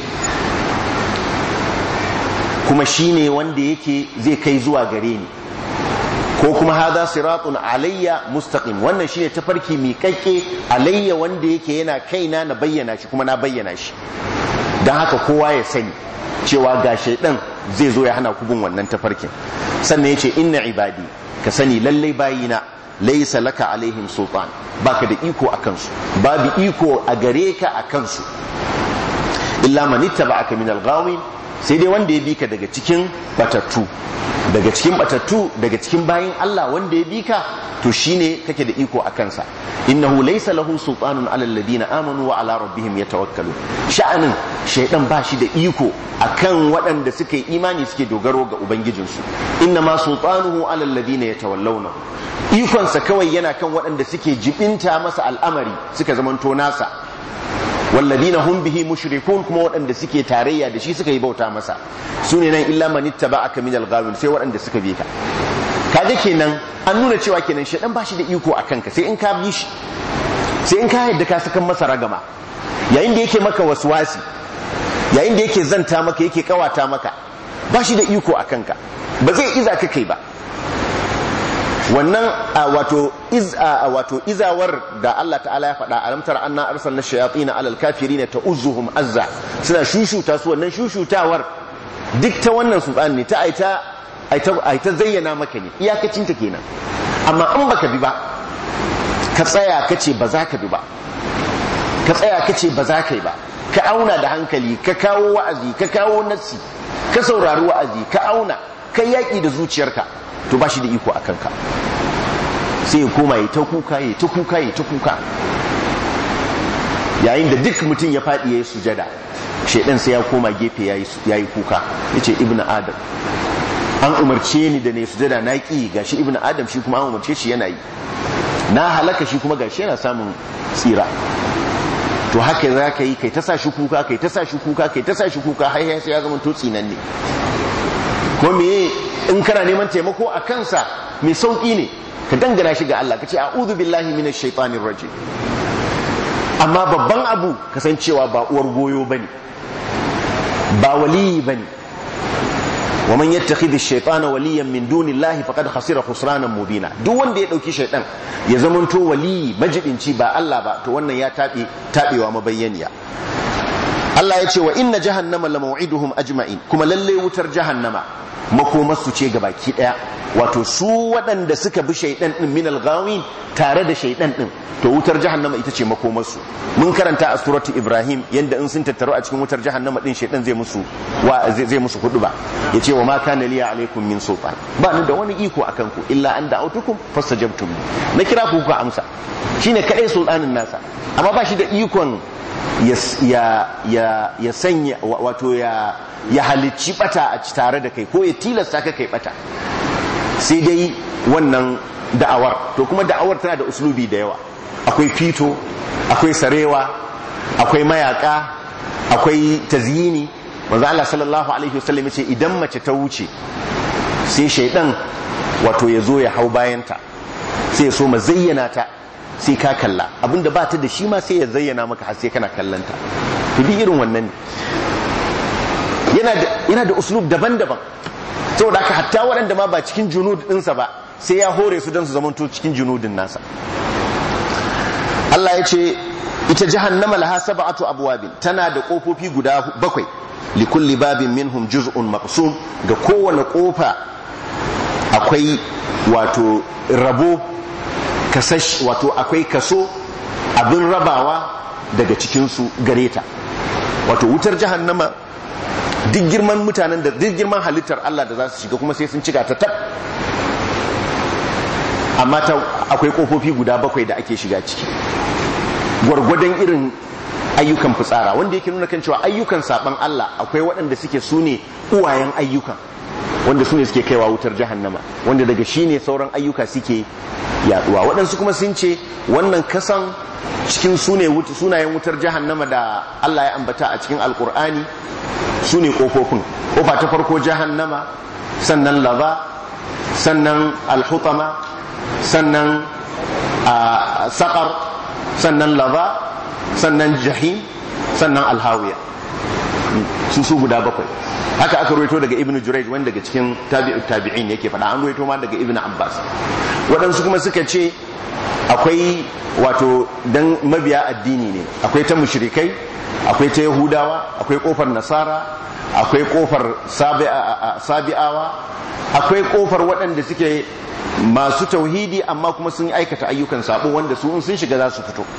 kuma shine wanda yake zai kai zuwa gare ni, ko kuma hadha siratun alayya mustaqim, wannan shine tafarki miƙaƙƙe alayya wanda yake yana kaina na bayyana shi kuma na bayyana shi. Dan haka kowa ya sani cewa ga shaidan zai zo ya hana ku bin wannan tafarkin. Sannan yace inna ibadi, ka sani lallai bayina laysa laka alaihim sultan, baka da iko akan su, babu iko a gare ka akan su, illa man ittaba'aka min al-ghawin, sai dai wanda ya bika daga cikin batattu, daga cikin batattu daga cikin bayin Allah wanda ya bika to shine kake da iko akan sa. Innahu laysa lahu sultanun ala alladhina amanu wa ala rabbihim yatawakkalun. Sha'anin shaydan ba shi da iko akan waɗanda suka yi imani suke dogaro ga ubangijinsu. Inna ma sultanuhu ala alladhina yatawallawna, ikon sa kawai yana kan waɗanda suke jibinta masa al'amari suka zamanto nasa. walladina hum bihi mushrikun, kuma waɗanda suke tarayya da shi suka yi bauta masa, sune nan illa man ittaba'aka minal ghawin, sai waɗanda suka bi ka. Kaga kenan an nuna cewa kenan shedan ba shi da iko akan ka, sai in ka bi shi, sai in ka yadda ka saka masa ragama, yayin da yake maka waswasi, yayin da yake zanta maka, yake kawata maka, ba shi da iko akan ka, ba zai iza ka kai ba. Wannan wato iz wato izawar da Allah ta'ala ya faɗa, alam tara anna arsalna shayatin alal kafirin ta'uzuhum azza, suna shushuta su, wannan shushutawar duk ta wannan sultan ne, ta aita aita aita zayyana maka ne, iyakacin ta kenan. Amma in baka bi ba, ka tsaya kace ba za ka bi ba, ka tsaya kace ba za ka yi ba, ka auna da hankali, ka kawo wa'azi, ka kawo nassi, ka saurari wa'azi, ka auna, ka yaki da zuciyarka, to ba shi da iko akan ka. Sai ya koma ya ta kuka, ya ta kuka, ya ta kuka. Yayin da duk mutum ya faɗi ya yi sujada, shaidan sai ya koma gefe ya yi kuka, ya ce ibn adam an umarce ni da ne sujada na ƙi, gashi ibn adam shi kuma an umarce shi yana yi, na halaka shi kuma gashi yana samun tsira. To haka za ka yi, kai ta sa shi kuka, kai ta sa shi kuka, kai ta sa shi kuka, har sai ya zama to tsinan ne. Ko me in kana neman taimako a kansa mai sauƙi ne, ka dangana shi ga Allah, ka ce a'udhu billahi minash shaitanir rajim. Amma babban abu kasancewa ba uwar goyo bane, ba waliyi bane. wa man yattakhidhi ash-shaytana waliyan min dunillahi faqad khasira khusranan mubina. Duk wanda ya dauki shaytan ya zamanto waliyi majibinci ba Allah ba, to wannan ya tabe tabewa mabayyaniya. Allah ya ce wa inna jahannama la maw'iduhum ajma'in, kuma lalle wutar jahannama makomarsu ce gabaki daya, wato su waɗanda suka bi shaidan din min al-ghawin tare da shaidan din, to wutar jahannama ita ce makomarsu. Mun karanta a suratu Ibrahim yanda in sun tattaru a cikin wutar jahannama din shaidan zai musu wa zai musu huduba, yace wa ma kana liya alaikum min sultan, ba ni da wani iko akan ku illa an da'autukum fastajabtum, na kira ku ku amsa, shine kadai sultanin nasa, amma ba shi da ikon ya ya ya sanya wato ya ya halicci bata a tare da kai ko ya tilasta ka kai bata, sai dai wannan da'awar. To kuma da'awar tana da uslubi da yawa, akwai fito, akwai sarewa, akwai mayaka, akwai tazyini. manzo Allah sallallahu alaihi wasallam yace idan mace ta wuce sai shaydan wato yazo ya hau bayanta sai ya so ma zayyana ta, sai ka kalla abinda ba ta da shi ma sai ya zayyana maka har sai kana kallanta. to bi irin wannan yana da yana da uslub daban-daban, saboda haka hatta waɗanda ma ba cikin junud ɗinsa ba sai ya hore su don su zamanto cikin junudin nasa. Allah ya ce ita jahannama laha sab'atu abwabin, tana da kofofi guda bakwai, likulli babin minhum juz'un maqsum, ga kowane kofa akwai wato rabo kasash, wato akwai kaso abin rabawa daga cikin su gareta. Wato wutar jahannama duk girman mutanen da duk girman halittar Allah da za su shiga kuma sai sun cika ta tab, amma ta akwai kofofi guda bakwai da ake shiga ciki gwargwadon irin ayyukan fitsara, wanda yake nuna kan cewa ayyukan saban Allah akwai waɗanda suke sune uwayen ayyukan, wanda sune suke kaiwa wutar jahannama, wanda daga shine sauran ayyuka suke yaduwa. Waɗansu kuma sun ce wannan kasan cikin sune sunayen wutar jahannama da Allah ya ambata a cikin alkur'ani sune kofofin. Kofa ta farko jahannama, sannan lava, sannan alhutama, sannan saqar, sannan lava, sannan jahim, sannan alhawiya. su su guda bakwai. Haka aka ruwaito daga Ibn Jurayj, wanda daga cikin tabi'ut tabi'in yake faɗa, an ruwaito ma daga Ibn Abbas. Waɗansu kuma suka ce akwai wato dan mabiya addini ne, akwai ta mushrikai, akwai ta Yahudawa, akwai kofar Nasara, akwai kofar Sabi'awa, akwai kofar waɗanda suke masu tauhidi amma kuma sun aikata ayyukan sabo wanda su in sun shiga za su fito.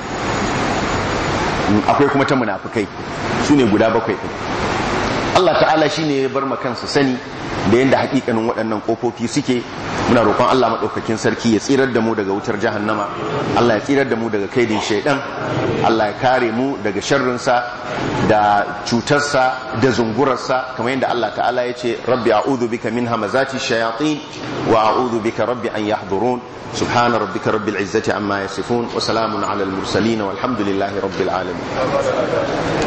Akwai kuma ta munafikai, su ne guda bakwai ɗin. Allah ta'ala shi ne ya bar makansa sani da yadda hakikanin waɗannan ƙofofi suke. Muna roƙon Allah maɗaukakin sarki ya tsirar da mu daga wutar jahannama, Allah ya tsirar da mu daga kaidin shaidan, Allah ya kare mu daga sharrinsa da cutarsa da zungurarsa, kamar yadda Allah ta'ala ya ce rabbi a'udhu bika min hamazati shayatin wa a'udhu bika rabbi an yahdurun. Subhana rabbika rabbil izzati amma yasifun wa salamun alal mursalin walhamdulillahi rabbil alamin.